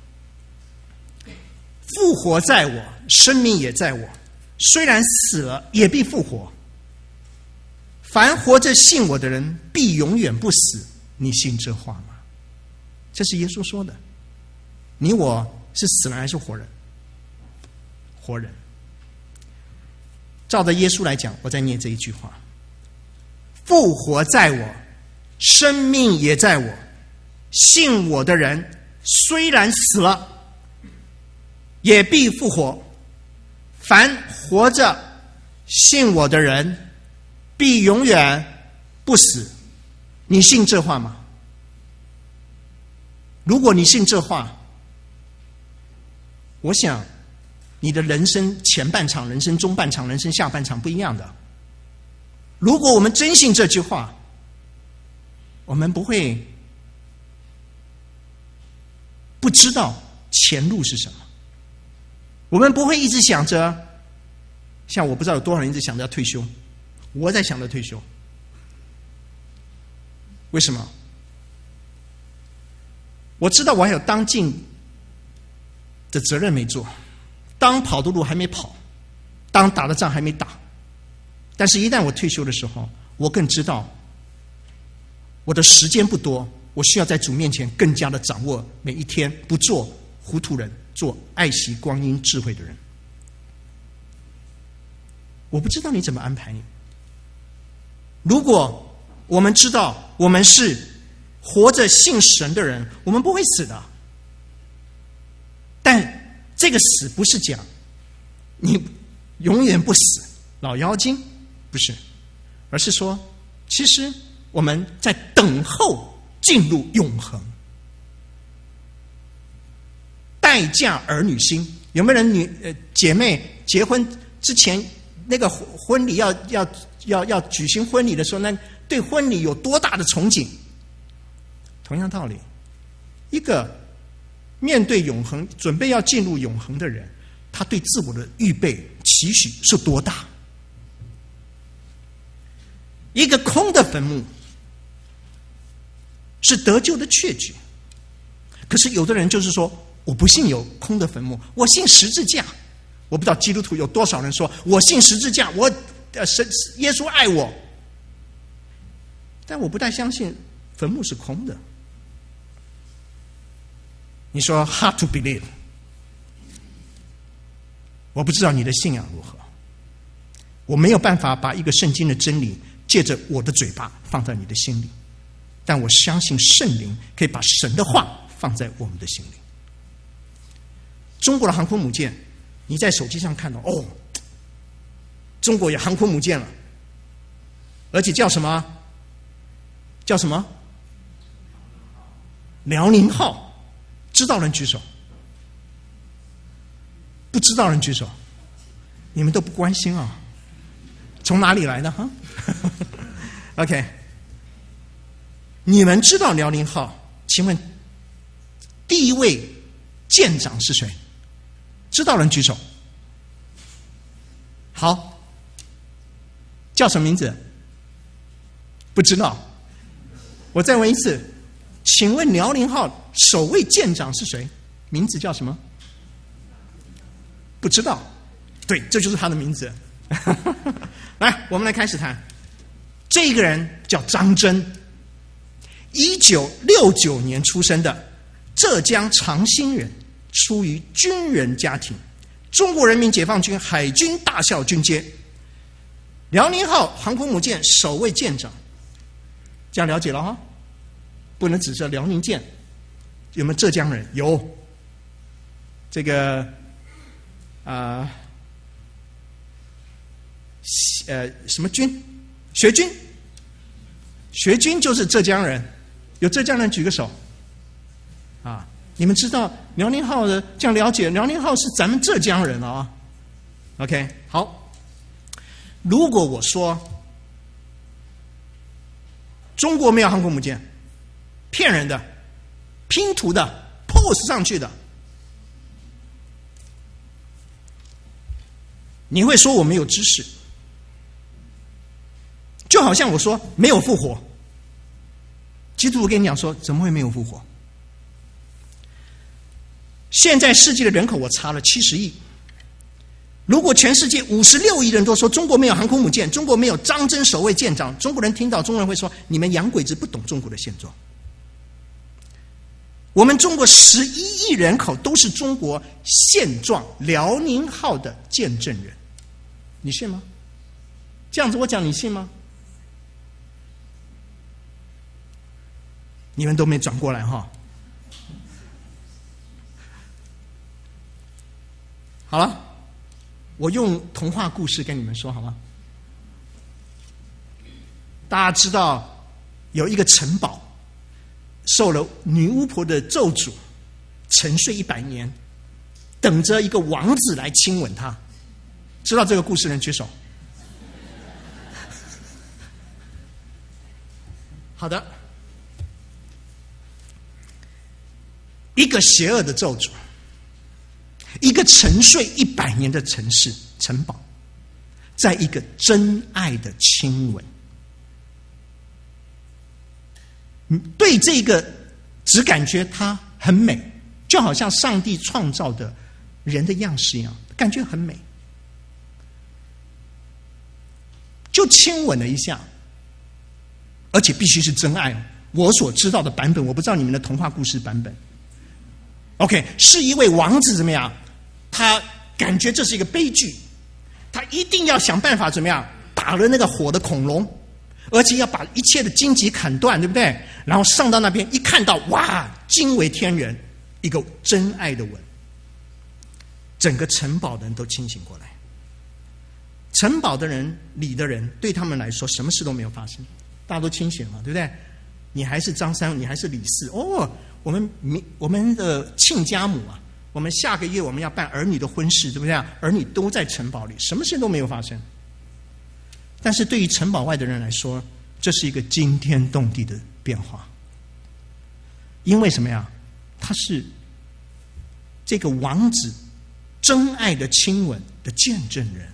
C: 复活在我，生命也在我，虽然死了，也必复活。凡活着信我的人，必永远不死。你信这话吗？这是耶稣说的。你我是死人还是活人？活人。照着耶稣来讲，我再念这一句话：复活在我，生命也在我，信我的人虽然死了，也必复活。凡活着信我的人，必永远不死。你信这话吗？如果你信这话，我想你的人生前半场、人生中半场、人生下半场不一样的。如果我们真信这句话，我们不会不知道前路是什么，我们不会一直想着，像我不知道有多少人一直想着要退休，我在想着退休。为什么？我知道我还有当尽的责任没做，当跑的路还没跑，当打的仗还没打。但是一旦我退休的时候，我更知道我的时间不多，我需要在主面前更加的掌握每一天，不做糊涂人，做爱惜光阴智慧的人。我不知道你怎么安排你。如果我们知道我们是活着信神的人，我们不会死的。但这个死不是讲你永远不死，老妖精，不是，而是说其实我们在等候进入永恒。待嫁儿女心，有没有人女呃姐妹结婚之前那个婚礼要要要要举行婚礼的时候，那对婚礼有多大的憧憬。同样道理，一个面对永恒、准备要进入永恒的人，他对自我的预备期许是多大？一个空的坟墓是得救的确据，可是有的人就是说，我不信有空的坟墓，我信十字架。我不知道基督徒有多少人说我信十字架，我呃神耶稣爱我，但我不太相信坟墓是空的。你说 hard to believe， 我不知道你的信仰如何，我没有办法把一个圣经的真理借着我的嘴巴放在你的心里，但我相信圣灵可以把神的话放在我们的心里。中国的航空母舰，你在手机上看到，哦，中国有航空母舰了，而且叫什么？叫什么？辽宁号。知道人举手，不知道人举手，你们都不关心啊？从哪里来的哈？OK， 你们知道辽宁号？请问第一位舰长是谁？知道人举手。好，叫什么名字？不知道。我再问一次，请问辽宁号首位舰长是谁？名字叫什么？不知道。对，这就是他的名字。来，我们来开始谈。这个人叫张真，一九六九年出生的，浙江长兴人，出于军人家庭，中国人民解放军海军大校军阶，辽宁号航空母舰首位舰长。这样了解了哈？不能只是辽宁舰。有没有浙江人？有。这个啊，呃, 呃，什么军？学军。学军就是浙江人。有浙江人举个手。啊，你们知道辽宁号的？这样了解，辽宁号是咱们浙江人啊。OK， 好。如果我说中国没有航空母舰，骗人的，拼图的 ，pose 上去的，你会说我没有知识，就好像我说没有复活。基督徒跟你讲说，怎么会没有复活？现在世界的人口我查了七十亿，如果全世界五十六亿人都说中国没有航空母舰，中国没有张真首位舰长，中国人听到，中国人会说你们洋鬼子不懂中国的现状。我们中国十一亿人口都是中国现状辽宁号的见证人，你信吗？这样子我讲你信吗？你们都没转过来哈。好了，我用童话故事跟你们说好吗？大家知道有一个城堡受了女巫婆的咒诅，沉睡一百年，等着一个王子来亲吻她。知道这个故事的人举手。好的，一个邪恶的咒诅，一个沉睡一百年的城市城堡，在一个真爱的亲吻。对这个只感觉它很美，就好像上帝创造的人的样式一样，感觉很美，就亲吻了一下，而且必须是真爱。我所知道的版本，我不知道你们的童话故事版本。OK， 是一位王子怎么样？他感觉这是一个悲剧，他一定要想办法怎么样打了那个火的恐龙，而且要把一切的荆棘砍断，对不对？然后上到那边一看到，哇，惊为天人，一个真爱的吻，整个城堡的人都清醒过来。城堡的人里的人对他们来说什么事都没有发生，大家都清醒了，对不对？你还是张三，你还是李四，哦，我们我们的亲家母啊，我们下个月我们要办儿女的婚事，对不对？儿女都在城堡里，什么事都没有发生。但是对于城堡外的人来说， 这是一个惊天动地的变化。因为什么呀？他是这个王子真爱的亲吻的见证人。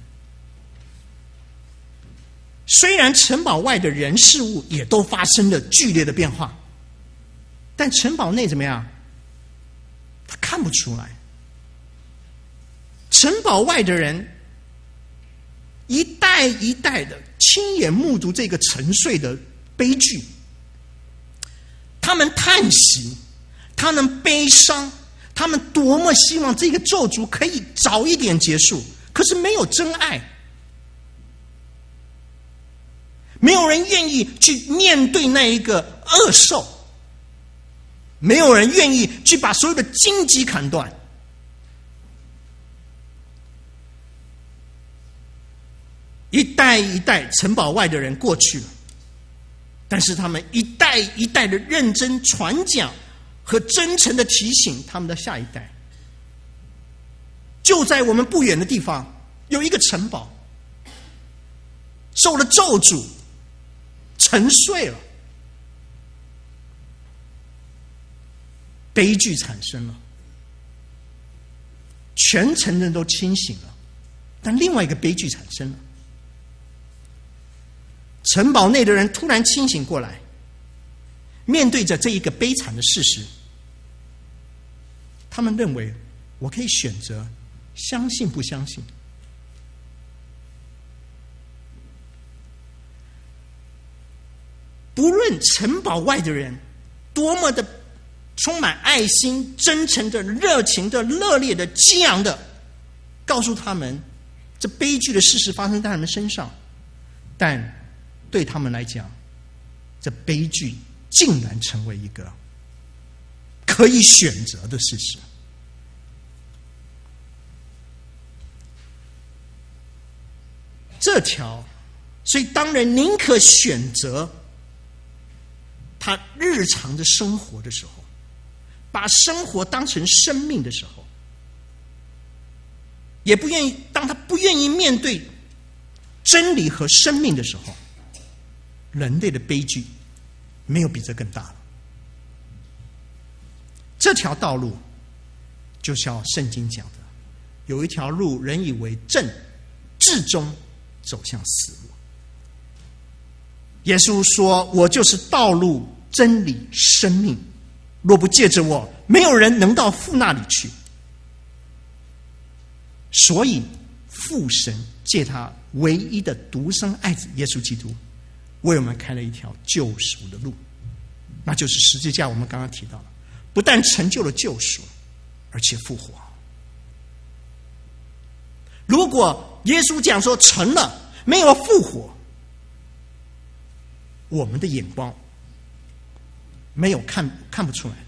C: 虽然城堡外的人事物也都发生了剧烈的变化，但城堡内怎么样？他看不出来。城堡外的人一代一代的亲眼目睹这个沉睡的悲剧，他们叹息，他们悲伤，他们多么希望这个咒诅可以早一点结束，可是没有真爱，没有人愿意去面对那一个恶兽，没有人愿意去把所有的荆棘砍断。一代一代城堡外的人过去了，但是他们一代一代的认真传讲和真诚的提醒他们的下一代。就在我们不远的地方有一个城堡，受了咒诅，沉睡了，悲剧产生了，全城人都清醒了，但另外一个悲剧产生了。城堡内的人突然清醒过来，面对着这一个悲惨的事实，他们认为我可以选择相信不相信。不论城堡外的人多么的充满爱心、真诚的、热情的、热烈的、激昂的告诉他们这悲剧的事实发生在他们身上，但对他们来讲，这悲剧竟然成为一个可以选择的事实。这条，所以当人宁可选择他日常的生活的时候，把生活当成生命的时候，也不愿意，当他不愿意面对真理和生命的时候，人类的悲剧没有比这更大了。这条道路就像圣经讲的，有一条路人以为正，至终走向死路。耶稣说，我就是道路、真理、生命，若不借着我，没有人能到父那里去。所以父神借他唯一的独生爱子耶稣基督为我们开了一条救赎的路，那就是十字架。我们刚刚提到了，不但成就了救赎，而且复活。如果耶稣讲说成了，没有复活，我们的眼光没有看看不出来的。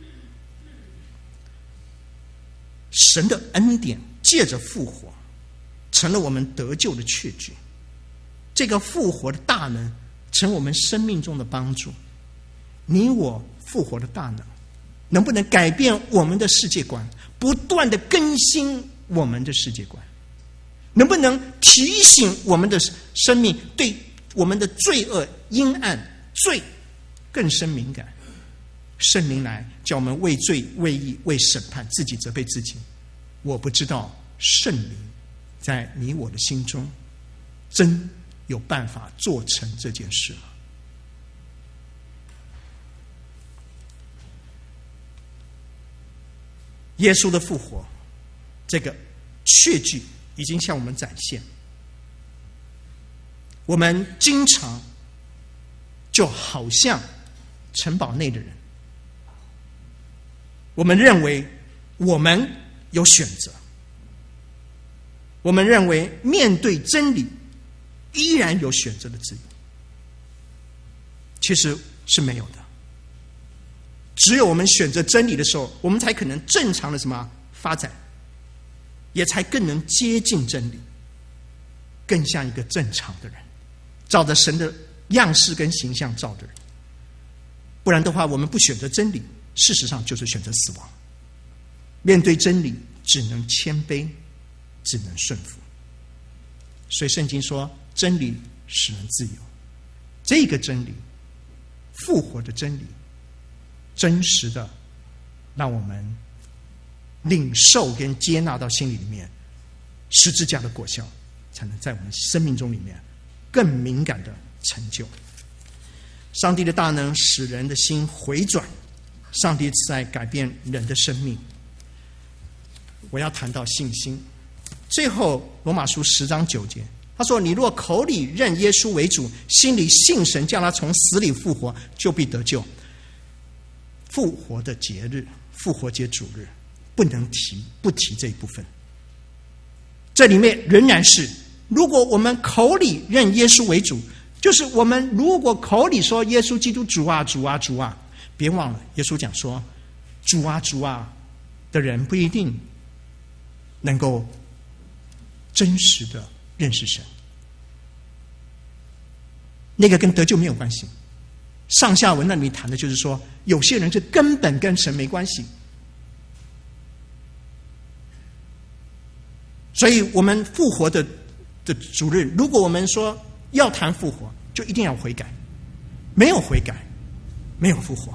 C: 神的恩典借着复活成了我们得救的确据，这个复活的大能成我们生命中的帮助。你我复活的大能能不能改变我们的世界观，不断的更新我们的世界观，能不能提醒我们的生命对我们的罪恶、阴暗、罪更深敏感。圣灵来叫我们为罪、为义、为审判，自己责备自己。我不知道圣灵在你我的心中真有办法做成这件事吗？耶稣的复活，这个确据已经向我们展现。我们经常就好像城堡内的人，我们认为我们有选择，我们认为面对真理依然有选择的自由，其实是没有的。只有我们选择真理的时候，我们才可能正常的什么发展，也才更能接近真理，更像一个正常的人，照着神的样式跟形象造的人。不然的话，我们不选择真理，事实上就是选择死亡。面对真理，只能谦卑，只能顺服。所以圣经说，真理使人自由， 这个真理，复活的真理，真实的让我们领受跟接纳到心里里面，十字架的果效才能在我们生命中里面更敏感的成就。上帝的大能使人的心回转，上帝在改变人的生命。我要谈到信心。最后罗马书十章九节，他说，你若口里认耶稣为主，心里信神叫他从死里复活，就必得救。复活的节日，复活节主日不能提不提这一部分。这里面仍然是，如果我们口里认耶稣为主，就是我们如果口里说耶稣基督主啊主啊主啊，别忘了耶稣讲说主啊主啊的人不一定能够真实的认识神，那个跟得救没有关系。上下文那里谈的就是说，有些人是根本跟神没关系。所以我们复活的的主日，如果我们说要谈复活，就一定要悔改，没有悔改没有复活。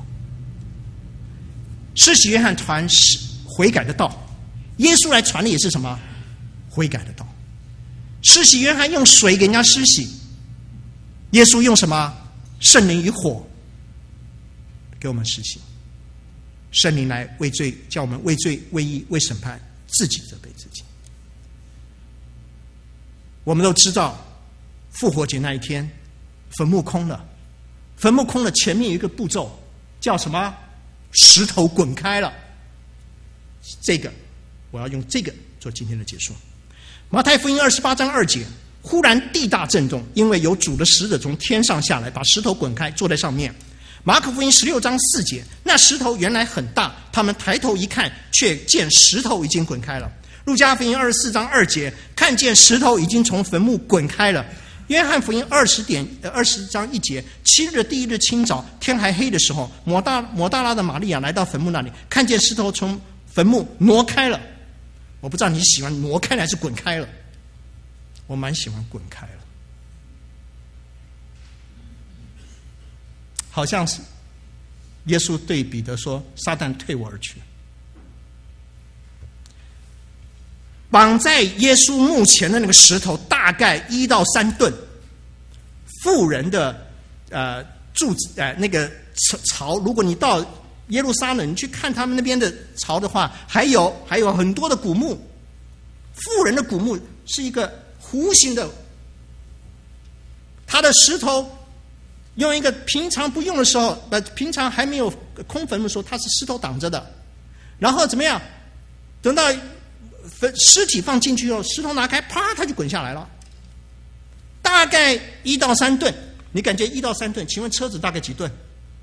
C: 施洗约翰传悔改的道，耶稣来传的也是什么？悔改的道。施洗约翰用水给人家施洗，耶稣用什么？圣灵与火给我们施洗。圣灵来为罪，叫我们为罪为义为审判，自己责备自己。我们都知道复活节那一天坟墓空了，坟墓空了，前面有一个步骤叫什么？石头滚开了。这个我要用这个做今天的结束。马太福音二十八章二节，忽然地大震动，因为有主的使者从天上下来，把石头滚开，坐在上面。马可福音十六章四节，那石头原来很大，他们抬头一看，却见石头已经滚开了。路加福音二十四章二节，看见石头已经从坟墓滚开了。约翰福音二十点二十章一节，七日的第一日清早，天还黑的时候，抹大抹大拉的玛利亚来到坟墓那里，看见石头从坟墓挪开了。我不知道你喜欢挪开了还是滚开了，我蛮喜欢滚开了。好像是耶稣对彼得说：“撒旦退我而去。”绑在耶稣墓前的那个石头大概一到三吨，富人的呃住呃那个巢，如果你到耶路撒冷，你去看他们那边的巢的话，还有还有很多的古墓。富人的古墓是一个弧形的，他的石头用一个平常不用的时候，呃，平常还没有空坟的时候，它是石头挡着的。然后怎么样？等到坟尸体放进去后，石头拿开，啪，它就滚下来了。大概一到三吨，你感觉一到三吨？请问车子大概几吨？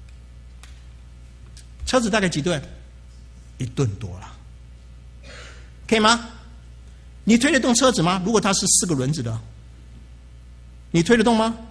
C: 车子大概几吨？一吨多了，可以吗？你推得动车子吗？如果它是四个轮子的，你推得动吗？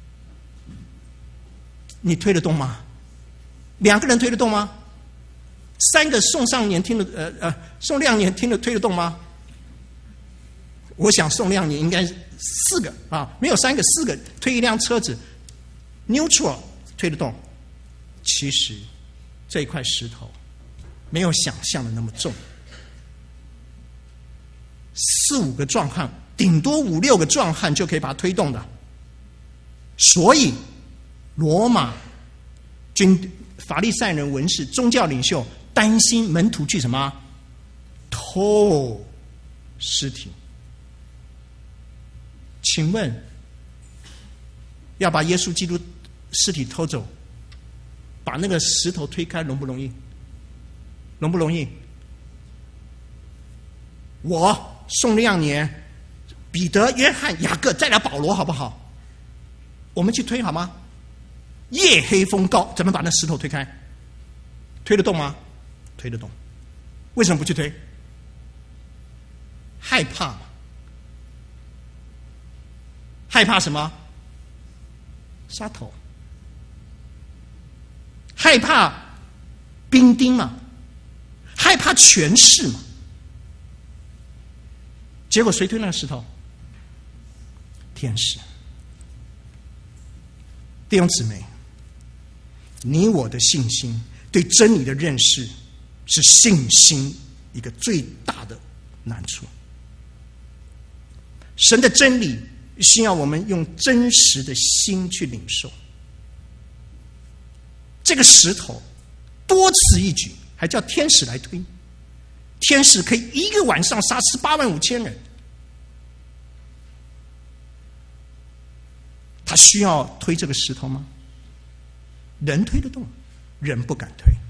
C: 你推得动吗？两个人推得动吗？三个宋尚年听得呃呃宋亮年听得推得动吗？我想宋亮年应该四个啊，没有三个，四个推一辆车子 ，neutral 推得动。其实这一块石头没有想象的那么重，四五个壮汉，顶多五六个壮汉就可以把它推动的。所以罗马军法利赛人文士宗教领袖担心门徒去什么偷尸体。请问要把耶稣基督尸体偷走，把那个石头推开容不容易？容不容易？我宋亮年、彼得、约翰、雅各，再来保罗，好不好？我们去推好吗？夜黑风高，怎么把那石头推开？推得动吗？推得动。为什么不去推？害怕嘛。害怕什么？杀头。害怕兵丁嘛，害怕权势嘛。结果谁推那个石头？天使。 弟兄姊妹，你我的信心对真理的认识是信心一个最大的难处。神的真理需要我们用真实的心去领受。这个石头多此一举，还叫天使来推，天使可以一个晚上杀十八万五千人，他需要推这个石头吗？人推得动，人不敢推。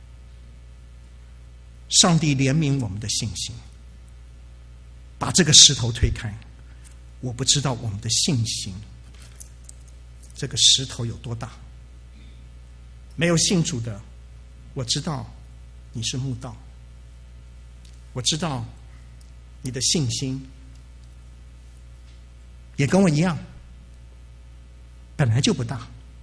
C: 上帝怜悯我们的信心，把这个石头推开。我不知道我们的信心，这个石头有多大。没有信主的，我知道你是慕道，我知道你的信心也跟我一样，本来就不大。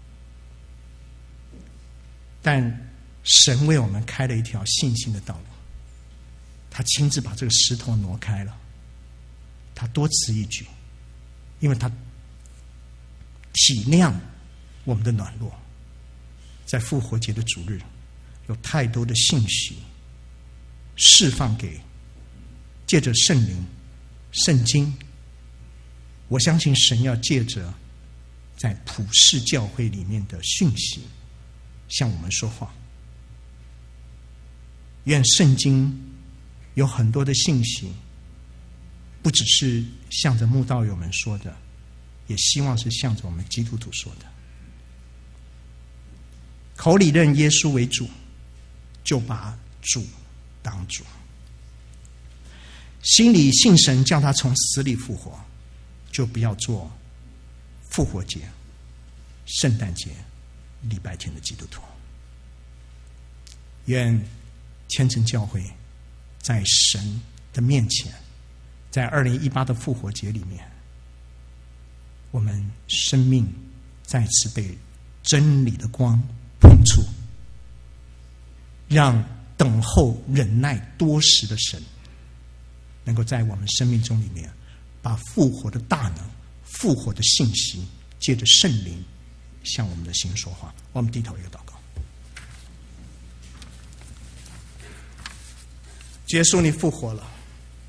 C: 但神为我们开了一条信心的道路，他亲自把这个石头挪开了。他多此一举，因为他体谅我们的软弱。在复活节的主日，有太多的信息释放给借着圣灵、圣经。我相信神要借着在普世教会里面的讯息向我们说话。愿圣经有很多的信息，不只是向着慕道友们说的，也希望是向着我们基督徒说的。口里认耶稣为主，就把主当主；心里信神叫他从死里复活，就不要做复活节、圣诞节、礼拜天的基督徒。愿虔诚教会在神的面前，在二零一八的复活节里面，我们生命再次被真理的光碰触，让等候忍耐多时的神能够在我们生命中里面把复活的大能、复活的信息借着圣灵向我们的心说话。我们低头一个祷告。耶稣，你复活了，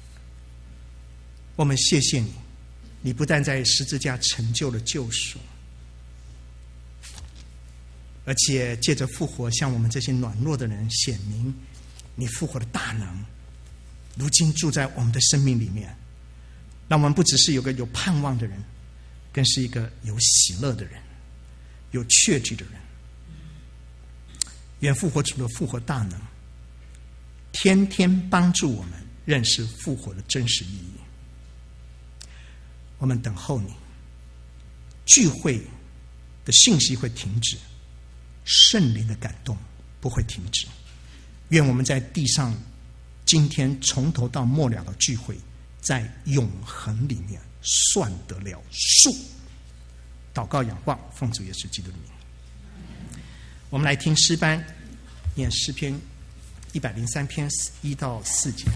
C: 我们谢谢你，你不但在十字架成就了救赎，而且借着复活向我们这些软弱的人显明你复活的大能，如今住在我们的生命里面，让我们不只是有个有盼望的人，更是一个有喜乐的人，有确据的人。愿复活主的复活大能天天帮助我们认识复活的真实意义。我们等候你，聚会的信息会停止，圣灵的感动不会停止。愿我们在地上今天从头到末了的聚会，在永恒里面算得了数。祷告仰望，奉主耶稣基督的名。我们来听诗班念诗篇一百零三篇一到四节。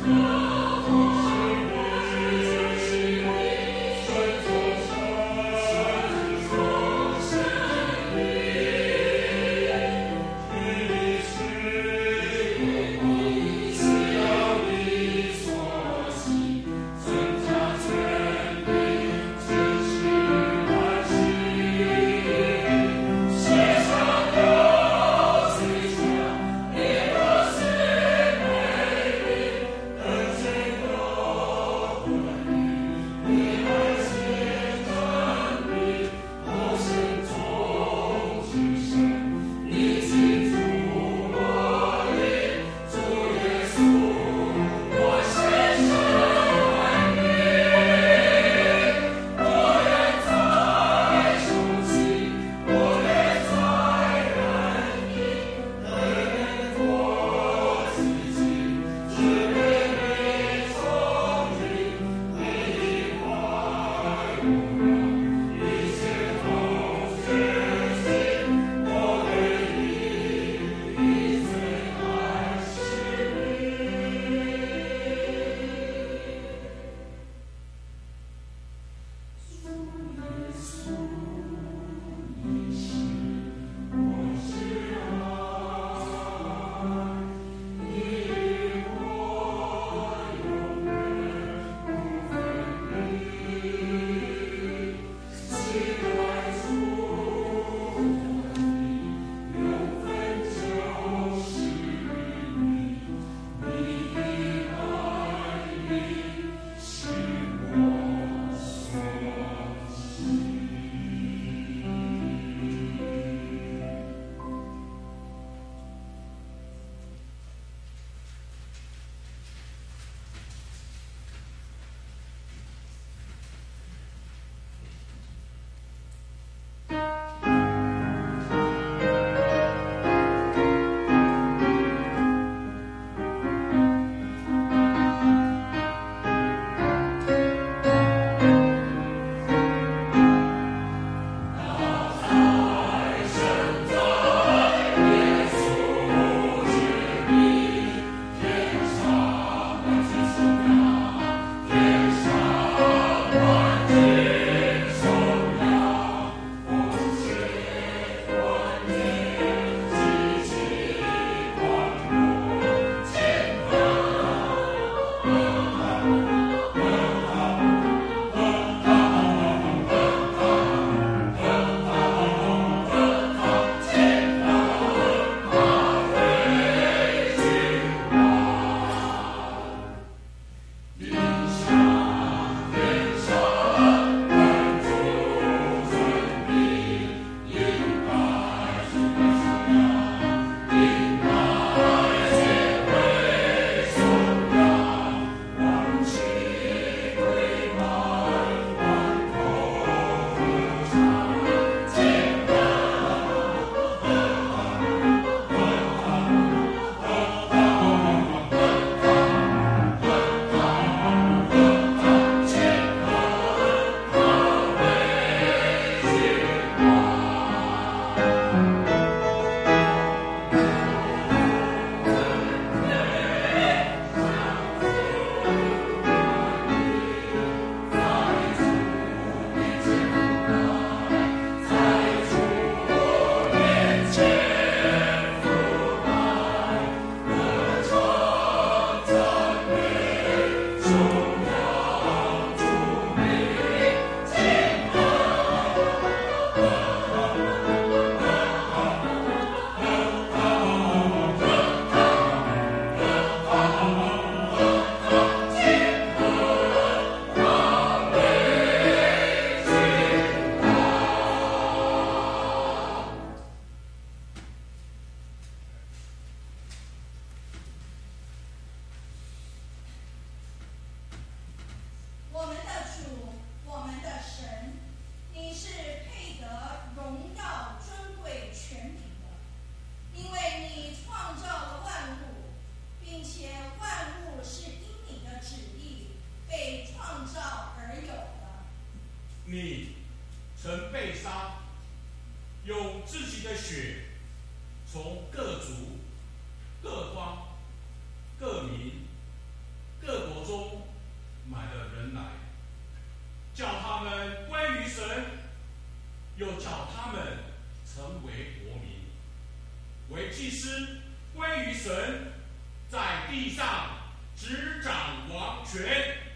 A: 你曾被杀，用自己的血从各族、各邦、各民、各叫他们成为国民，为祭司，归于神，在地上执掌王权。